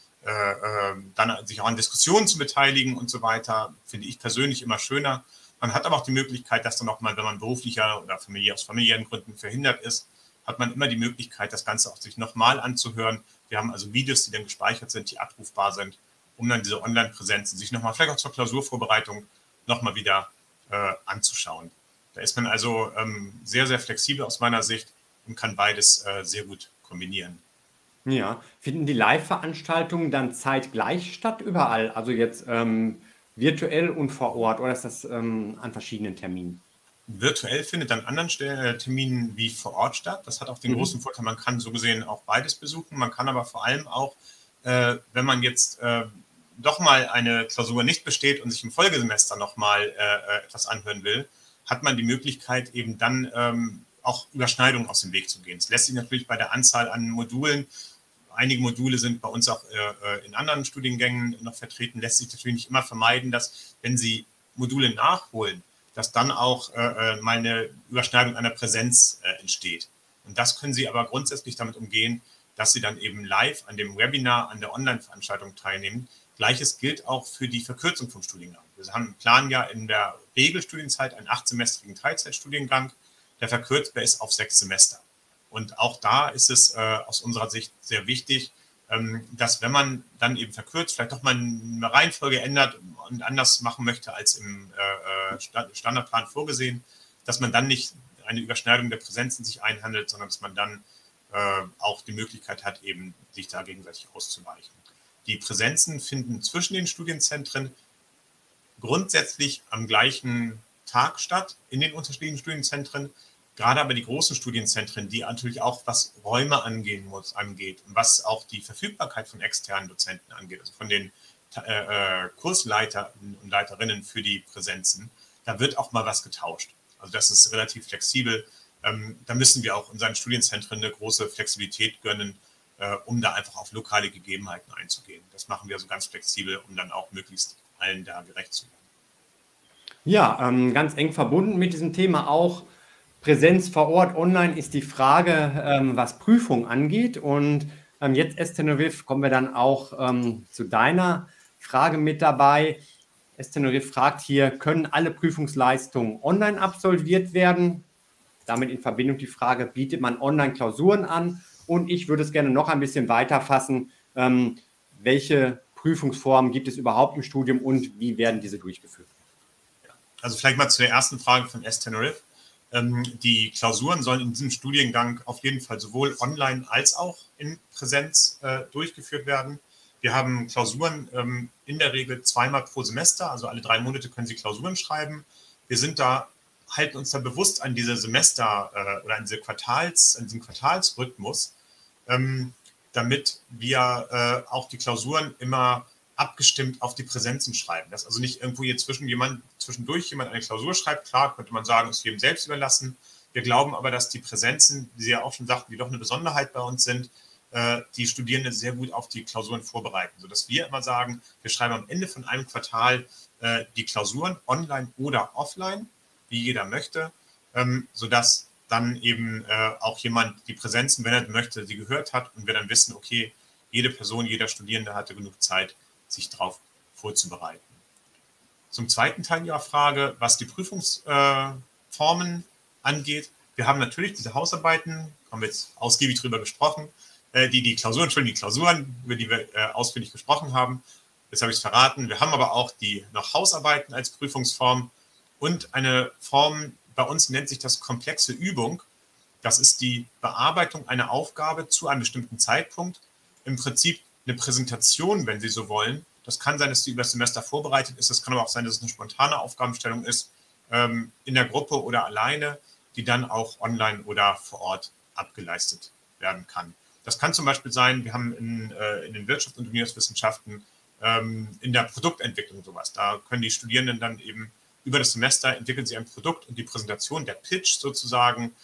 Speaker 2: dann sich auch an Diskussionen zu beteiligen und so weiter, finde ich persönlich immer schöner. Man hat aber auch die Möglichkeit, dass dann auch mal, wenn man beruflicher oder aus familiären Gründen verhindert ist, hat man immer die Möglichkeit, das Ganze auch sich nochmal anzuhören. Wir haben also Videos, die dann gespeichert sind, die abrufbar sind, um dann diese Online-Präsenzen sich nochmal, vielleicht auch zur Klausurvorbereitung, nochmal wieder anzuschauen. Da ist man also sehr, sehr flexibel aus meiner Sicht und kann beides sehr gut kombinieren.
Speaker 1: Ja, finden die Live-Veranstaltungen dann zeitgleich statt überall? Also jetzt virtuell und vor Ort, oder ist das an verschiedenen Terminen?
Speaker 2: Virtuell findet an anderen Terminen wie vor Ort statt. Das hat auch den großen Vorteil, man kann so gesehen auch beides besuchen. Man kann aber vor allem auch, wenn man jetzt doch mal eine Klausur nicht besteht und sich im Folgesemester nochmal etwas anhören will, hat man die Möglichkeit, eben dann auch Überschneidungen aus dem Weg zu gehen. Es lässt sich natürlich bei der Anzahl an Modulen, einige Module sind bei uns auch in anderen Studiengängen noch vertreten, lässt sich natürlich nicht immer vermeiden, dass, wenn Sie Module nachholen, dass dann auch mal eine Überschneidung einer Präsenz entsteht. Und das können Sie aber grundsätzlich damit umgehen, dass Sie dann eben live an dem Webinar, an der Online-Veranstaltung teilnehmen. Gleiches gilt auch für die Verkürzung vom Studiengang. Wir planen ja in der Regelstudienzeit einen 8-semestrigen Teilzeitstudiengang, der verkürzbar ist auf 6 Semester. Und auch da ist es aus unserer Sicht sehr wichtig, dass wenn man dann eben verkürzt, vielleicht doch mal eine Reihenfolge ändert und anders machen möchte als im Standardplan vorgesehen, dass man dann nicht eine Überschneidung der Präsenzen sich einhandelt, sondern dass man dann auch die Möglichkeit hat, eben sich da gegenseitig auszuweichen. Die Präsenzen finden zwischen den Studienzentren grundsätzlich am gleichen Tag statt, in den unterschiedlichen Studienzentren. Gerade aber die großen Studienzentren, die natürlich auch was Räume angeht und was auch die Verfügbarkeit von externen Dozenten angeht, also von den Kursleiter und Leiterinnen für die Präsenzen, da wird auch mal was getauscht. Also das ist relativ flexibel. Da müssen wir auch unseren Studienzentren eine große Flexibilität gönnen, um da einfach auf lokale Gegebenheiten einzugehen. Das machen wir also ganz flexibel, um dann auch möglichst allen da gerecht zu werden.
Speaker 1: Ja, ganz eng verbunden mit diesem Thema auch Präsenz vor Ort, online ist die Frage, was Prüfung angeht. Und jetzt, Esther, kommen wir dann auch zu deiner Frage mit dabei. Tenerife fragt hier, können alle Prüfungsleistungen online absolviert werden? Damit in Verbindung die Frage, bietet man Online-Klausuren an? Und ich würde es gerne noch ein bisschen weiter fassen. Welche Prüfungsformen gibt es überhaupt im Studium und wie werden diese durchgeführt?
Speaker 2: Also vielleicht mal zu der ersten Frage von Tenerife. Die Klausuren sollen in diesem Studiengang auf jeden Fall sowohl online als auch in Präsenz durchgeführt werden. Wir haben Klausuren in der Regel zweimal pro Semester, also alle 3 Monate können Sie Klausuren schreiben. Wir halten uns da bewusst an diese Semester oder an diesem Quartalsrhythmus, damit wir auch die Klausuren immer abgestimmt auf die Präsenzen schreiben. Dass also nicht irgendwo hier zwischendurch jemand eine Klausur schreibt. Klar, könnte man sagen, ist jedem selbst überlassen. Wir glauben aber, dass die Präsenzen, wie Sie ja auch schon sagten, die doch eine Besonderheit bei uns sind, die Studierenden sehr gut auf die Klausuren vorbereiten, sodass wir immer sagen, wir schreiben am Ende von einem Quartal die Klausuren online oder offline, wie jeder möchte, sodass dann eben auch jemand die Präsenzen, wenn er möchte, sie gehört hat und wir dann wissen, okay, jede Person, jeder Studierende hatte genug Zeit, sich darauf vorzubereiten. Zum zweiten Teil Ihrer Frage, was die Prüfungsformen angeht. Wir haben natürlich diese Hausarbeiten, haben wir jetzt ausgiebig drüber gesprochen, die Klausuren, über die wir ausführlich gesprochen haben. Jetzt habe ich es verraten. Wir haben aber auch die noch Hausarbeiten als Prüfungsform und eine Form, bei uns nennt sich das komplexe Übung. Das ist die Bearbeitung einer Aufgabe zu einem bestimmten Zeitpunkt. Im Prinzip eine Präsentation, wenn Sie so wollen. Das kann sein, dass die über das Semester vorbereitet ist. Das kann aber auch sein, dass es eine spontane Aufgabenstellung ist, in der Gruppe oder alleine, die dann auch online oder vor Ort abgeleistet werden kann. Das kann zum Beispiel sein, wir haben in den Wirtschafts- und Ingenieurswissenschaften in der Produktentwicklung sowas. Da können die Studierenden dann eben über das Semester entwickeln sie ein Produkt und die Präsentation, der Pitch sozusagen,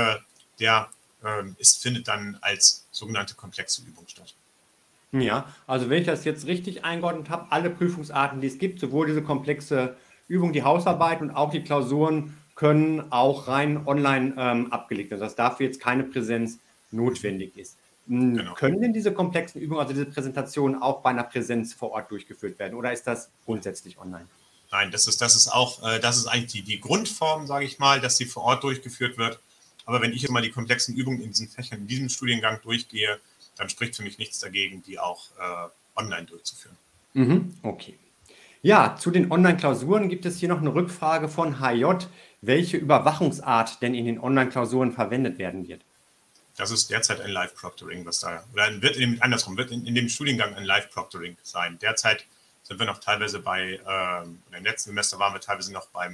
Speaker 2: findet dann als sogenannte komplexe Übung statt.
Speaker 1: Ja, also wenn ich das jetzt richtig eingeordnet habe, alle Prüfungsarten, die es gibt, sowohl diese komplexe Übung, die Hausarbeit und auch die Klausuren, können auch rein online abgelegt werden, dass dafür jetzt keine Präsenz notwendig ist.
Speaker 2: Genau.
Speaker 1: Können denn diese komplexen Übungen, also diese Präsentationen, auch bei einer Präsenz vor Ort durchgeführt werden oder ist das grundsätzlich online?
Speaker 2: Nein, das ist eigentlich die Grundform, sage ich mal, dass sie vor Ort durchgeführt wird. Aber wenn ich jetzt mal die komplexen Übungen in diesen Fächern, in diesem Studiengang durchgehe, dann spricht für mich nichts dagegen, die auch online durchzuführen.
Speaker 1: Okay. Ja, zu den Online-Klausuren gibt es hier noch eine Rückfrage von HJ, welche Überwachungsart denn in den Online-Klausuren verwendet werden wird.
Speaker 2: Das ist derzeit ein Live-Proctoring, wird in dem Studiengang ein Live-Proctoring sein. Derzeit sind wir noch teilweise im letzten Semester waren wir teilweise noch bei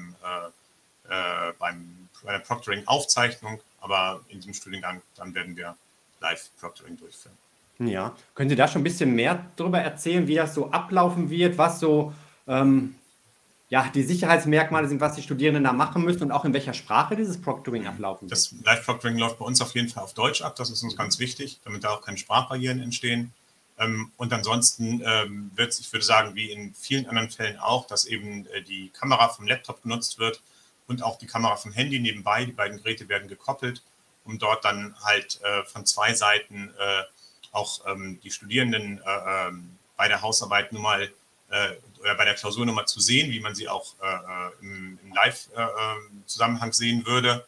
Speaker 2: der Proctoring-Aufzeichnung, aber in diesem Studiengang dann werden wir Live-Proctoring durchführen.
Speaker 1: Ja, können Sie da schon ein bisschen mehr darüber erzählen, wie das so ablaufen wird, was so die Sicherheitsmerkmale sind, was die Studierenden da machen müssen und auch in welcher Sprache dieses Proctoring ablaufen wird?
Speaker 2: Das Live-Proctoring läuft bei uns auf jeden Fall auf Deutsch ab, das ist uns ganz wichtig, damit da auch keine Sprachbarrieren entstehen. Und ansonsten ich würde sagen, wie in vielen anderen Fällen auch, dass eben die Kamera vom Laptop genutzt wird und auch die Kamera vom Handy nebenbei. Die beiden Geräte werden gekoppelt, um dort dann halt von 2 Seiten auch die Studierenden bei der Hausarbeit oder bei der Klausur nochmal zu sehen, wie man sie auch im Live-Zusammenhang sehen würde.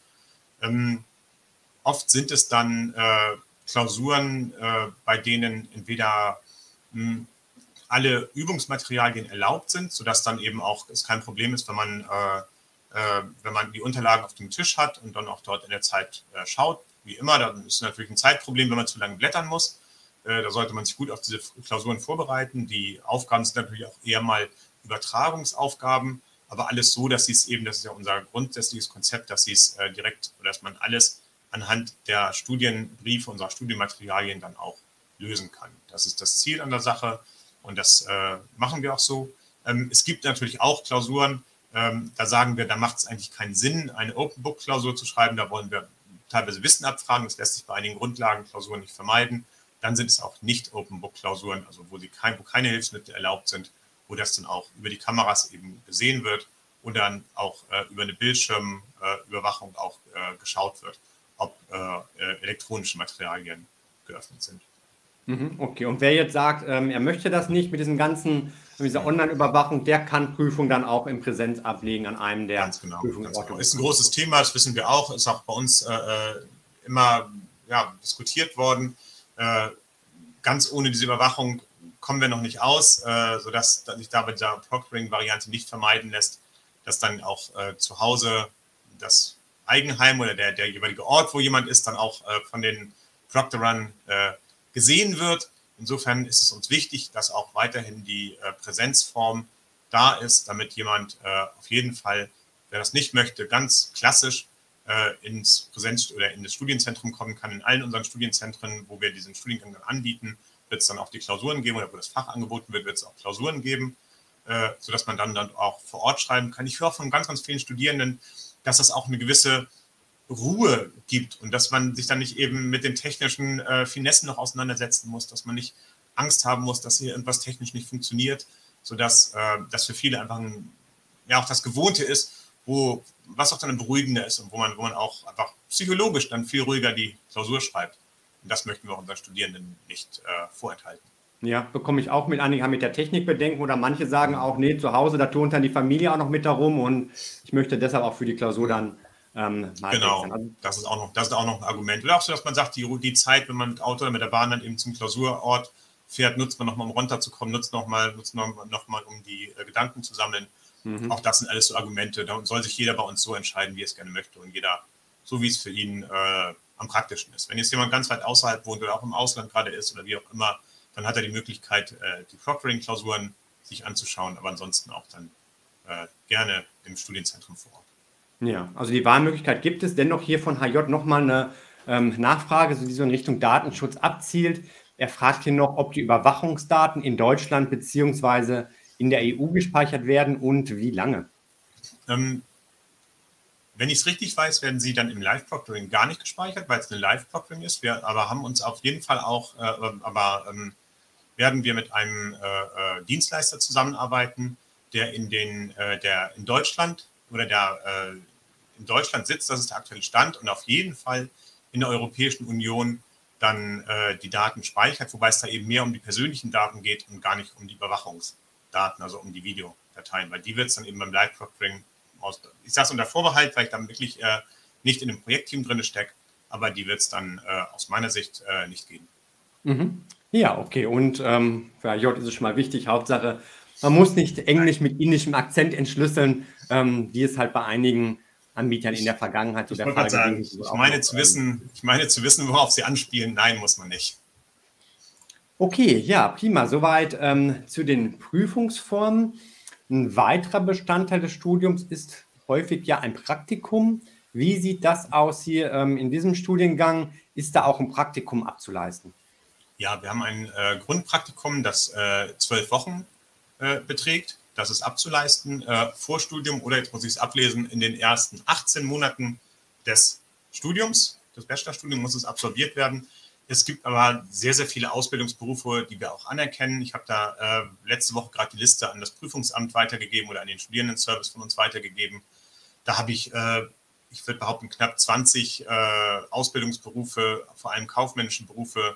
Speaker 2: Oft sind es dann Klausuren, bei denen entweder alle Übungsmaterialien erlaubt sind, sodass dann eben auch es kein Problem ist, wenn man die Unterlagen auf dem Tisch hat und dann auch dort in der Zeit schaut. Wie immer, dann ist natürlich ein Zeitproblem, wenn man zu lange blättern muss. Da sollte man sich gut auf diese Klausuren vorbereiten. Die Aufgaben sind natürlich auch eher mal Übertragungsaufgaben, aber alles so, dass das ist ja unser grundsätzliches Konzept, dass dass man alles anhand der Studienbriefe, unserer Studienmaterialien dann auch lösen kann. Das ist das Ziel an der Sache und das machen wir auch so. Es gibt natürlich auch Klausuren, da sagen wir, da macht es eigentlich keinen Sinn, eine Open-Book-Klausur zu schreiben. Da wollen wir teilweise Wissen abfragen. Das lässt sich bei einigen Grundlagenklausuren nicht vermeiden. Dann sind es auch nicht Open-Book-Klausuren, also wo keine Hilfsmittel erlaubt sind, wo das dann auch über die Kameras eben gesehen wird und dann auch über eine Bildschirmüberwachung auch geschaut wird, ob elektronische Materialien geöffnet sind.
Speaker 1: Okay, und wer jetzt sagt, er möchte das nicht mit mit dieser Online-Überwachung, der kann Prüfung dann auch in Präsenz ablegen an einem der
Speaker 2: Ganz genau, ganz
Speaker 1: Prüfungsorte.
Speaker 2: genau. Ist ein großes Thema, das wissen wir auch, ist auch bei uns immer diskutiert worden. Ganz ohne diese Überwachung kommen wir noch nicht aus, sodass sich da bei dieser Proctoring-Variante nicht vermeiden lässt, dass dann auch zu Hause das Eigenheim oder der jeweilige Ort, wo jemand ist, dann auch von den Proctorern gesehen wird. Insofern ist es uns wichtig, dass auch weiterhin die Präsenzform da ist, damit jemand auf jeden Fall, wer das nicht möchte, ganz klassisch ins Präsenz- oder in das Studienzentrum kommen kann. In allen unseren Studienzentren, wo wir diesen Studiengang dann anbieten, wird es dann auch die Klausuren geben oder wo das Fach angeboten wird, wird es auch Klausuren geben, sodass man dann auch vor Ort schreiben kann. Ich höre von ganz, ganz vielen Studierenden, dass das auch eine gewisse Ruhe gibt und dass man sich dann nicht eben mit den technischen Finessen noch auseinandersetzen muss, dass man nicht Angst haben muss, dass hier irgendwas technisch nicht funktioniert, sodass das für viele einfach auch das Gewohnte ist, was auch dann ein beruhigender ist und wo man auch einfach psychologisch dann viel ruhiger die Klausur schreibt. Und das möchten wir auch unseren Studierenden nicht vorenthalten.
Speaker 1: Ja, bekomme ich auch mit. Einige haben mit der Technik Bedenken oder manche sagen auch, nee, zu Hause, da turnt dann die Familie auch noch mit darum und ich möchte deshalb auch für die Klausur dann mal weg sein.
Speaker 2: Genau, das ist auch noch ein Argument. Oder auch so, dass man sagt, die Zeit, wenn man mit Auto oder mit der Bahn dann eben zum Klausurort fährt, nutzt man nochmal, um runterzukommen, nutzt nochmal, um die Gedanken zu sammeln. Auch das sind alles so Argumente. Da soll sich jeder bei uns so entscheiden, wie er es gerne möchte und jeder so, wie es für ihn am praktischen ist. Wenn jetzt jemand ganz weit außerhalb wohnt oder auch im Ausland gerade ist oder wie auch immer, dann hat er die Möglichkeit, die Proctoring-Klausuren sich anzuschauen, aber ansonsten auch dann gerne im Studienzentrum vor Ort.
Speaker 1: Ja, also die Wahlmöglichkeit gibt es. Dennoch hier von HJ nochmal eine Nachfrage, die so in Richtung Datenschutz abzielt. Er fragt hier noch, ob die Überwachungsdaten in Deutschland bzw. in der EU gespeichert werden und wie lange.
Speaker 2: Wenn ich es richtig weiß, werden sie dann im Live-Proctoring gar nicht gespeichert, weil es eine Live-Proctoring ist. Wir aber haben uns auf jeden Fall auch, werden wir mit einem Dienstleister zusammenarbeiten, der in Deutschland in Deutschland sitzt, das ist der aktuelle Stand und auf jeden Fall in der Europäischen Union dann die Daten speichert, wobei es da eben mehr um die persönlichen Daten geht und gar nicht um die Überwachungsdaten, also um die Videodateien, weil die wird es dann eben beim Live-Proctoring ich sage es unter Vorbehalt, weil ich dann wirklich nicht in dem Projektteam drin stecke, aber die wird es dann aus meiner Sicht nicht geben.
Speaker 1: Ja, okay. Und für J ist es schon mal wichtig, Hauptsache, man muss nicht Englisch mit indischem Akzent entschlüsseln, wie es halt bei einigen Anbietern in der Vergangenheit so der Fall
Speaker 2: gewesen ist. Ich meine zu wissen, worauf sie anspielen. Nein, muss man nicht.
Speaker 1: Okay, ja, prima. Soweit zu den Prüfungsformen. Ein weiterer Bestandteil des Studiums ist häufig ja ein Praktikum. Wie sieht das aus hier in diesem Studiengang? Ist da auch ein Praktikum abzuleisten?
Speaker 2: Ja, wir haben ein Grundpraktikum, das 12 Wochen beträgt. Das ist abzuleisten, Vorstudium oder, jetzt muss ich es ablesen, in den ersten 18 Monaten des Studiums, des Bachelorstudiums muss es absolviert werden. Es gibt aber sehr, sehr viele Ausbildungsberufe, die wir auch anerkennen. Ich habe da letzte Woche gerade die Liste an das Prüfungsamt weitergegeben oder an den Studierendenservice von uns weitergegeben. Da habe ich würde behaupten, knapp 20 Ausbildungsberufe, vor allem kaufmännische Berufe,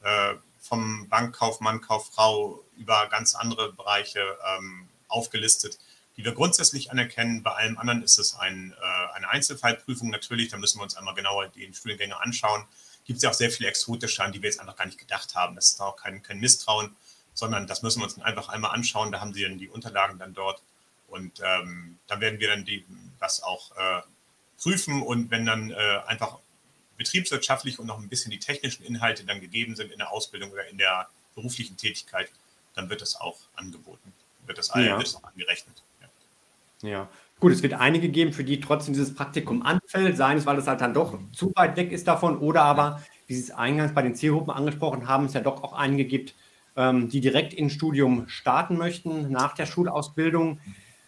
Speaker 2: vom Bankkaufmann, Kauffrau über ganz andere Bereiche aufgelistet, die wir grundsätzlich anerkennen. Bei allem anderen ist es eine Einzelfallprüfung natürlich. Da müssen wir uns einmal genauer die Studiengänge anschauen. Gibt es ja auch sehr viele exotische, an die wir jetzt einfach gar nicht gedacht haben. Das ist auch kein Misstrauen, sondern das müssen wir uns einfach einmal anschauen. Da haben Sie dann die Unterlagen dann dort und dann werden wir dann das auch prüfen und wenn dann einfach betriebswirtschaftlich und noch ein bisschen die technischen Inhalte dann gegeben sind in der Ausbildung oder in der beruflichen Tätigkeit, dann wird das auch angeboten, wird das auch angerechnet.
Speaker 1: Ja, gut, es wird einige geben, für die trotzdem dieses Praktikum anfällt, seien es, weil es halt dann doch zu weit weg ist davon oder aber, wie Sie es eingangs bei den Zielgruppen angesprochen haben, es ja doch auch einige gibt, die direkt ins Studium starten möchten nach der Schulausbildung.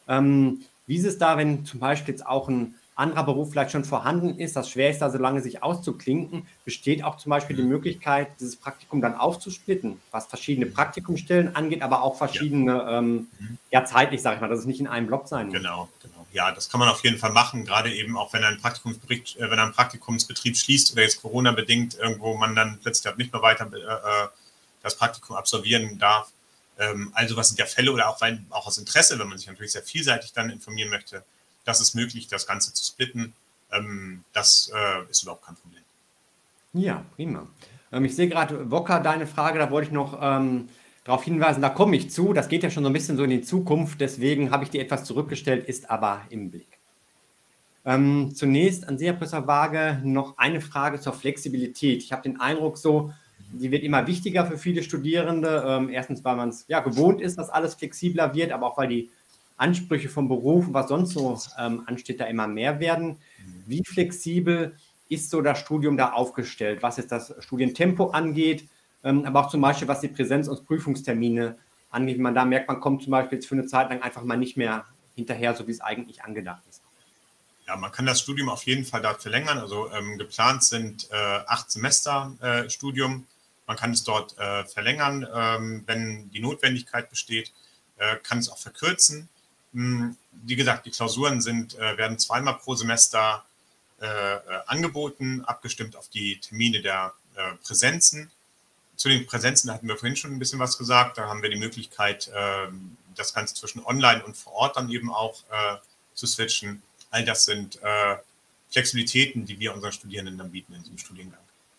Speaker 1: Wie ist es da, wenn zum Beispiel jetzt auch ein anderer Beruf vielleicht schon vorhanden ist, das schwer ist, da so lange sich auszuklinken, besteht auch zum Beispiel die Möglichkeit, dieses Praktikum dann aufzusplitten, was verschiedene Praktikumsstellen angeht, aber auch verschiedene, zeitlich, sage ich mal, dass es nicht in einem Block sein muss.
Speaker 2: Genau. Ja, das kann man auf jeden Fall machen, gerade eben auch, wenn ein Praktikumsbetrieb schließt oder jetzt Corona-bedingt irgendwo man dann plötzlich nicht mehr weiter das Praktikum absolvieren darf. Also was sind ja Fälle oder auch aus Interesse, wenn man sich natürlich sehr vielseitig dann informieren möchte, das ist möglich, das Ganze zu splitten. Das ist überhaupt kein Problem.
Speaker 1: Ja, prima. Ich sehe gerade, Wokka, deine Frage, da wollte ich noch darauf hinweisen, da komme ich zu. Das geht ja schon so ein bisschen so in die Zukunft, deswegen habe ich die etwas zurückgestellt, ist aber im Blick. Zunächst an Sie, Herr Professor Waage, noch eine Frage zur Flexibilität. Ich habe den Eindruck so, die wird immer wichtiger für viele Studierende. Erstens, weil man es ja gewohnt ist, dass alles flexibler wird, aber auch weil die Ansprüche vom Beruf und was sonst so ansteht, da immer mehr werden. Wie flexibel ist so das Studium da aufgestellt, was jetzt das Studientempo angeht, aber auch zum Beispiel, was die Präsenz- und Prüfungstermine angeht. Wenn man da merkt, man kommt zum Beispiel jetzt für eine Zeit lang einfach mal nicht mehr hinterher, so wie es eigentlich angedacht ist.
Speaker 2: Ja, man kann das Studium auf jeden Fall dort verlängern. Also geplant sind 8 Semester Studium. Man kann es dort verlängern, wenn die Notwendigkeit besteht, kann es auch verkürzen. Wie gesagt, die Klausuren werden zweimal pro Semester angeboten, abgestimmt auf die Termine der Präsenzen. Zu den Präsenzen hatten wir vorhin schon ein bisschen was gesagt. Da haben wir die Möglichkeit, das Ganze zwischen online und vor Ort dann eben auch zu switchen. All das sind Flexibilitäten, die wir unseren Studierenden dann bieten in diesem Studiengang.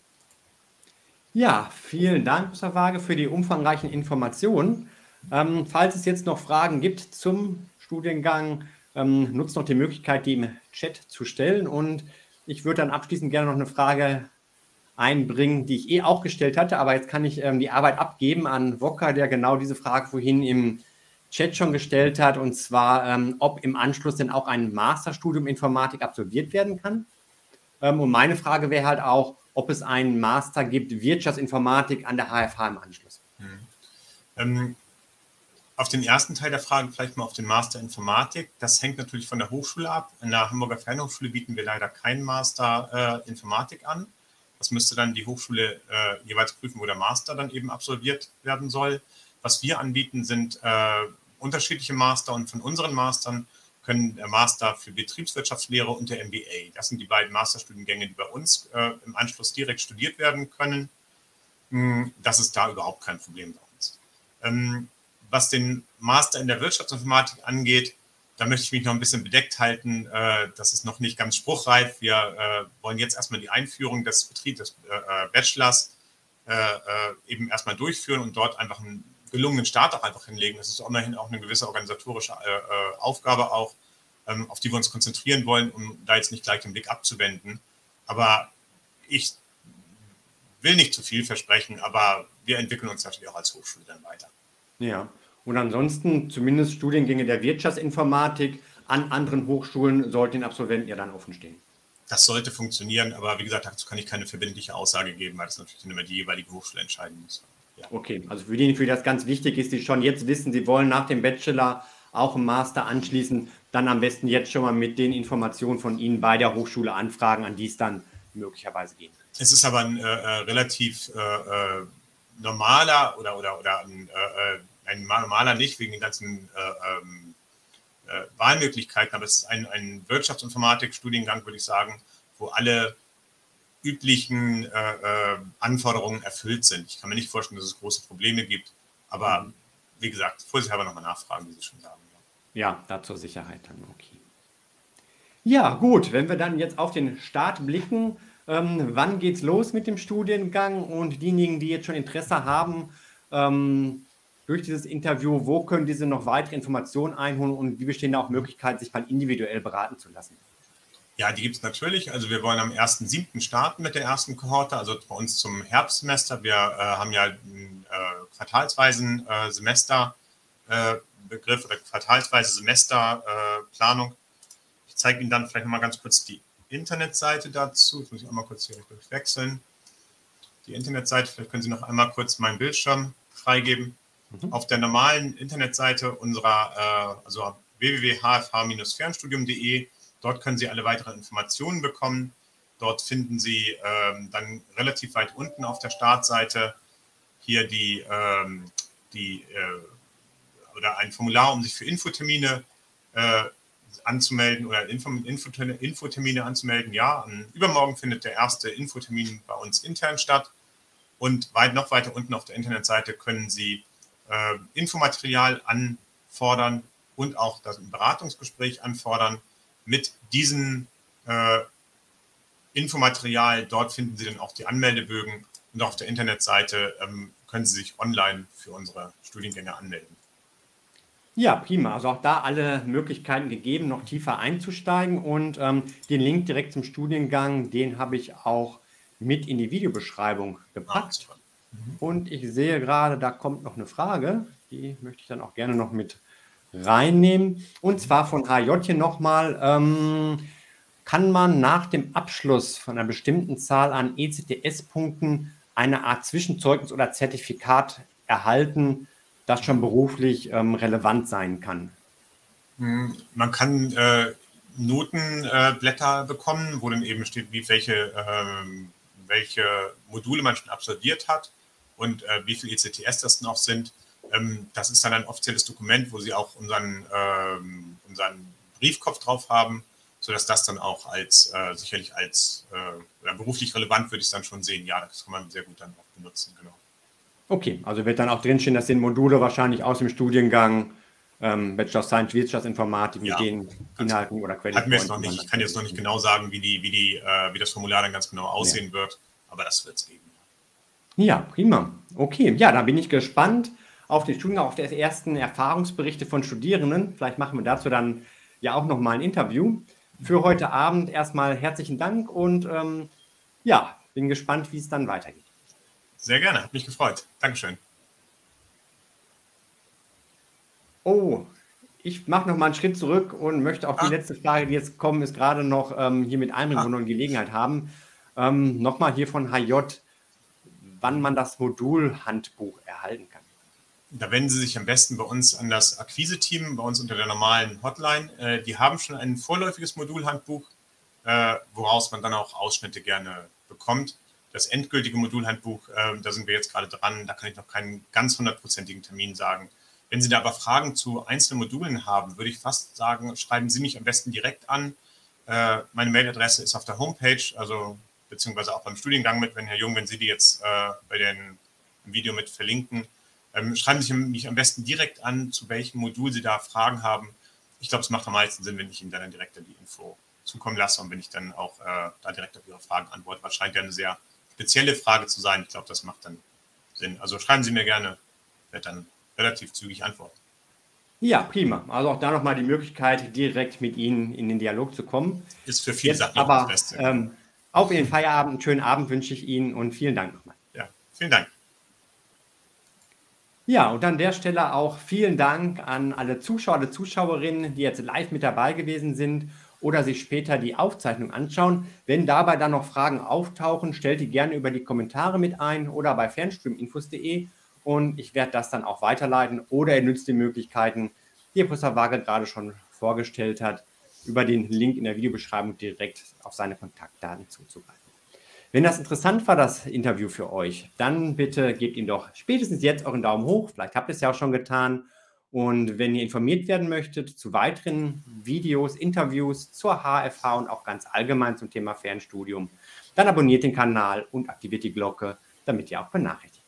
Speaker 1: Ja, vielen Dank, Professor Waage, für die umfangreichen Informationen. Falls es jetzt noch Fragen gibt zum Studiengang, nutzt noch die Möglichkeit, die im Chat zu stellen. Und ich würde dann abschließend gerne noch eine Frage einbringen, die ich auch gestellt hatte, aber jetzt kann ich die Arbeit abgeben an Wokka, der genau diese Frage vorhin im Chat schon gestellt hat, und zwar, ob im Anschluss denn auch ein Masterstudium Informatik absolviert werden kann. Und meine Frage wäre halt auch, ob es einen Master gibt, Wirtschaftsinformatik an der HFH im Anschluss.
Speaker 2: Auf den ersten Teil der Frage vielleicht mal auf den Master Informatik. Das hängt natürlich von der Hochschule ab. In der Hamburger Fernhochschule bieten wir leider keinen Master Informatik an. Das müsste dann die Hochschule jeweils prüfen, wo der Master dann eben absolviert werden soll. Was wir anbieten, sind unterschiedliche Master, und von unseren Mastern können der Master für Betriebswirtschaftslehre und der MBA. Das sind die beiden Masterstudiengänge, die bei uns im Anschluss direkt studiert werden können. Das ist da überhaupt kein Problem bei uns. Was den Master in der Wirtschaftsinformatik angeht, da möchte ich mich noch ein bisschen bedeckt halten. Das ist noch nicht ganz spruchreif. Wir wollen jetzt erstmal die Einführung des Bachelors eben erstmal durchführen und dort einfach einen gelungenen Start auch einfach hinlegen. Das ist immerhin auch eine gewisse organisatorische Aufgabe auch, auf die wir uns konzentrieren wollen, um da jetzt nicht gleich den Blick abzuwenden. Aber ich will nicht zu viel versprechen, aber wir entwickeln uns natürlich auch als Hochschule dann weiter.
Speaker 1: Ja, und ansonsten zumindest Studiengänge der Wirtschaftsinformatik an anderen Hochschulen sollten den Absolventen ja dann offen stehen.
Speaker 2: Das sollte funktionieren, aber wie gesagt, dazu kann ich keine verbindliche Aussage geben, weil das natürlich immer die jeweilige Hochschule entscheiden muss.
Speaker 1: Ja. Okay, also für diejenigen, für die das ganz wichtig ist, die schon jetzt wissen, sie wollen nach dem Bachelor auch einen Master anschließen, dann am besten jetzt schon mal mit den Informationen von Ihnen bei der Hochschule anfragen, an die es dann möglicherweise gehen wird.
Speaker 2: Es ist aber ein relativ normaler oder ein normaler nicht, wegen den ganzen Wahlmöglichkeiten, aber es ist ein Wirtschaftsinformatik-Studiengang, würde ich sagen, wo alle üblichen Anforderungen erfüllt sind. Ich kann mir nicht vorstellen, dass es große Probleme gibt, aber wie gesagt, vorsichtshalber nochmal nachfragen, wie Sie schon sagen.
Speaker 1: Ja, da zur Sicherheit dann, okay. Ja, gut, wenn wir dann jetzt auf den Start blicken, wann geht's los mit dem Studiengang, und diejenigen, die jetzt schon Interesse haben, durch dieses Interview, wo können diese noch weitere Informationen einholen und wie bestehen da auch Möglichkeiten, sich mal individuell beraten zu lassen?
Speaker 2: Ja, die gibt es natürlich. Also wir wollen am 1.7. starten mit der ersten Kohorte, also bei uns zum Herbstsemester. Wir haben ja einen quartalsweisen Semesterbegriff oder quartalsweise Semesterplanung. Ich zeige Ihnen dann vielleicht nochmal ganz kurz die Internetseite dazu. Jetzt muss ich einmal kurz hier wechseln. Die Internetseite, vielleicht können Sie noch einmal kurz meinen Bildschirm freigeben. Auf der normalen Internetseite unserer, also www.hfh-fernstudium.de, dort können Sie alle weiteren Informationen bekommen. Dort finden Sie dann relativ weit unten auf der Startseite hier oder ein Formular, um sich für Infotermine anzumelden oder Infotermine anzumelden. Ja, übermorgen findet der erste Infotermin bei uns intern statt. Und noch weiter unten auf der Internetseite können Sie Infomaterial anfordern und auch das Beratungsgespräch anfordern. Mit diesem Infomaterial, dort finden Sie dann auch die Anmeldebögen und auf der Internetseite können Sie sich online für unsere Studiengänge anmelden.
Speaker 1: Ja, prima. Also auch da alle Möglichkeiten gegeben, noch tiefer einzusteigen. Und den Link direkt zum Studiengang, den habe ich auch mit in die Videobeschreibung gepackt. Und ich sehe gerade, da kommt noch eine Frage, die möchte ich dann auch gerne noch mit reinnehmen. Und zwar von HJ hier nochmal, kann man nach dem Abschluss von einer bestimmten Zahl an ECTS-Punkten eine Art Zwischenzeugnis oder Zertifikat erhalten, das schon beruflich relevant sein kann?
Speaker 2: Man kann Notenblätter bekommen, wo dann eben steht, welche Module man schon absolviert hat und wie viel ECTS das noch sind. Das ist dann ein offizielles Dokument, wo Sie auch unseren Briefkopf drauf haben, sodass das dann auch sicherlich als beruflich relevant, würde ich dann schon sehen. Ja, das kann man sehr gut dann auch benutzen, genau.
Speaker 1: Okay, also wird dann auch drinstehen, das sind Module wahrscheinlich aus dem Studiengang Bachelor of Science, Wirtschaftsinformatik mit den Inhalten oder Credit
Speaker 2: Hatten wir es noch nicht. Ich kann jetzt noch nicht genau sagen, wie das Formular dann ganz genau aussehen wird, aber das wird es geben.
Speaker 1: Ja, prima. Okay, ja, da bin ich gespannt auf den Studiengang, auf die ersten Erfahrungsberichte von Studierenden. Vielleicht machen wir dazu dann ja auch nochmal ein Interview. Für heute Abend erstmal herzlichen Dank und ja, bin gespannt, wie es dann weitergeht.
Speaker 2: Sehr gerne, hat mich gefreut. Dankeschön.
Speaker 1: Oh, ich mache noch mal einen Schritt zurück und möchte auch die letzte Frage, die jetzt kommen, ist gerade noch hier mit einbringen, wo wir noch eine Gelegenheit haben. Nochmal hier von HJ, wann man das Modulhandbuch erhalten kann.
Speaker 2: Da wenden Sie sich am besten bei uns an das Akquise-Team, bei uns unter der normalen Hotline. Die haben schon ein vorläufiges Modulhandbuch, woraus man dann auch Ausschnitte gerne bekommt. Das endgültige Modulhandbuch, da sind wir jetzt gerade dran, da kann ich noch keinen ganz 100%igen Termin sagen. Wenn Sie da aber Fragen zu einzelnen Modulen haben, würde ich fast sagen, schreiben Sie mich am besten direkt an. Meine Mailadresse ist auf der Homepage, also beziehungsweise auch beim Studiengang mit, wenn Sie die jetzt bei dem Video mit verlinken. Schreiben Sie mich am besten direkt an, zu welchem Modul Sie da Fragen haben. Ich glaube, es macht am meisten Sinn, wenn ich Ihnen dann direkt die Info zukommen lasse und wenn ich dann auch da direkt auf Ihre Fragen antworte. Das scheint ja eine sehr spezielle Frage zu sein. Ich glaube, das macht dann Sinn. Also schreiben Sie mir gerne, ich werde dann relativ zügig antworten.
Speaker 1: Ja, prima. Also auch da nochmal die Möglichkeit, direkt mit Ihnen in den Dialog zu kommen.
Speaker 2: Ist für viele Sachen
Speaker 1: aber
Speaker 2: das Beste.
Speaker 1: Auf Ihren Feierabend, einen schönen Abend wünsche ich Ihnen und vielen Dank nochmal.
Speaker 2: Ja, vielen Dank.
Speaker 1: Ja, und an der Stelle auch vielen Dank an alle Zuschauer, alle Zuschauerinnen, die jetzt live mit dabei gewesen sind oder sich später die Aufzeichnung anschauen. Wenn dabei dann noch Fragen auftauchen, stellt die gerne über die Kommentare mit ein oder bei fernstudiuminfos.de und ich werde das dann auch weiterleiten oder ihr nutzt die Möglichkeiten, die Professor Waage gerade schon vorgestellt hat, über den Link in der Videobeschreibung direkt auf seine Kontaktdaten zuzugreifen. Wenn das interessant war, das Interview für euch, dann bitte gebt ihm doch spätestens jetzt euren Daumen hoch. Vielleicht habt ihr es ja auch schon getan. Und wenn ihr informiert werden möchtet zu weiteren Videos, Interviews zur HFH und auch ganz allgemein zum Thema Fernstudium, dann abonniert den Kanal und aktiviert die Glocke, damit ihr auch benachrichtigt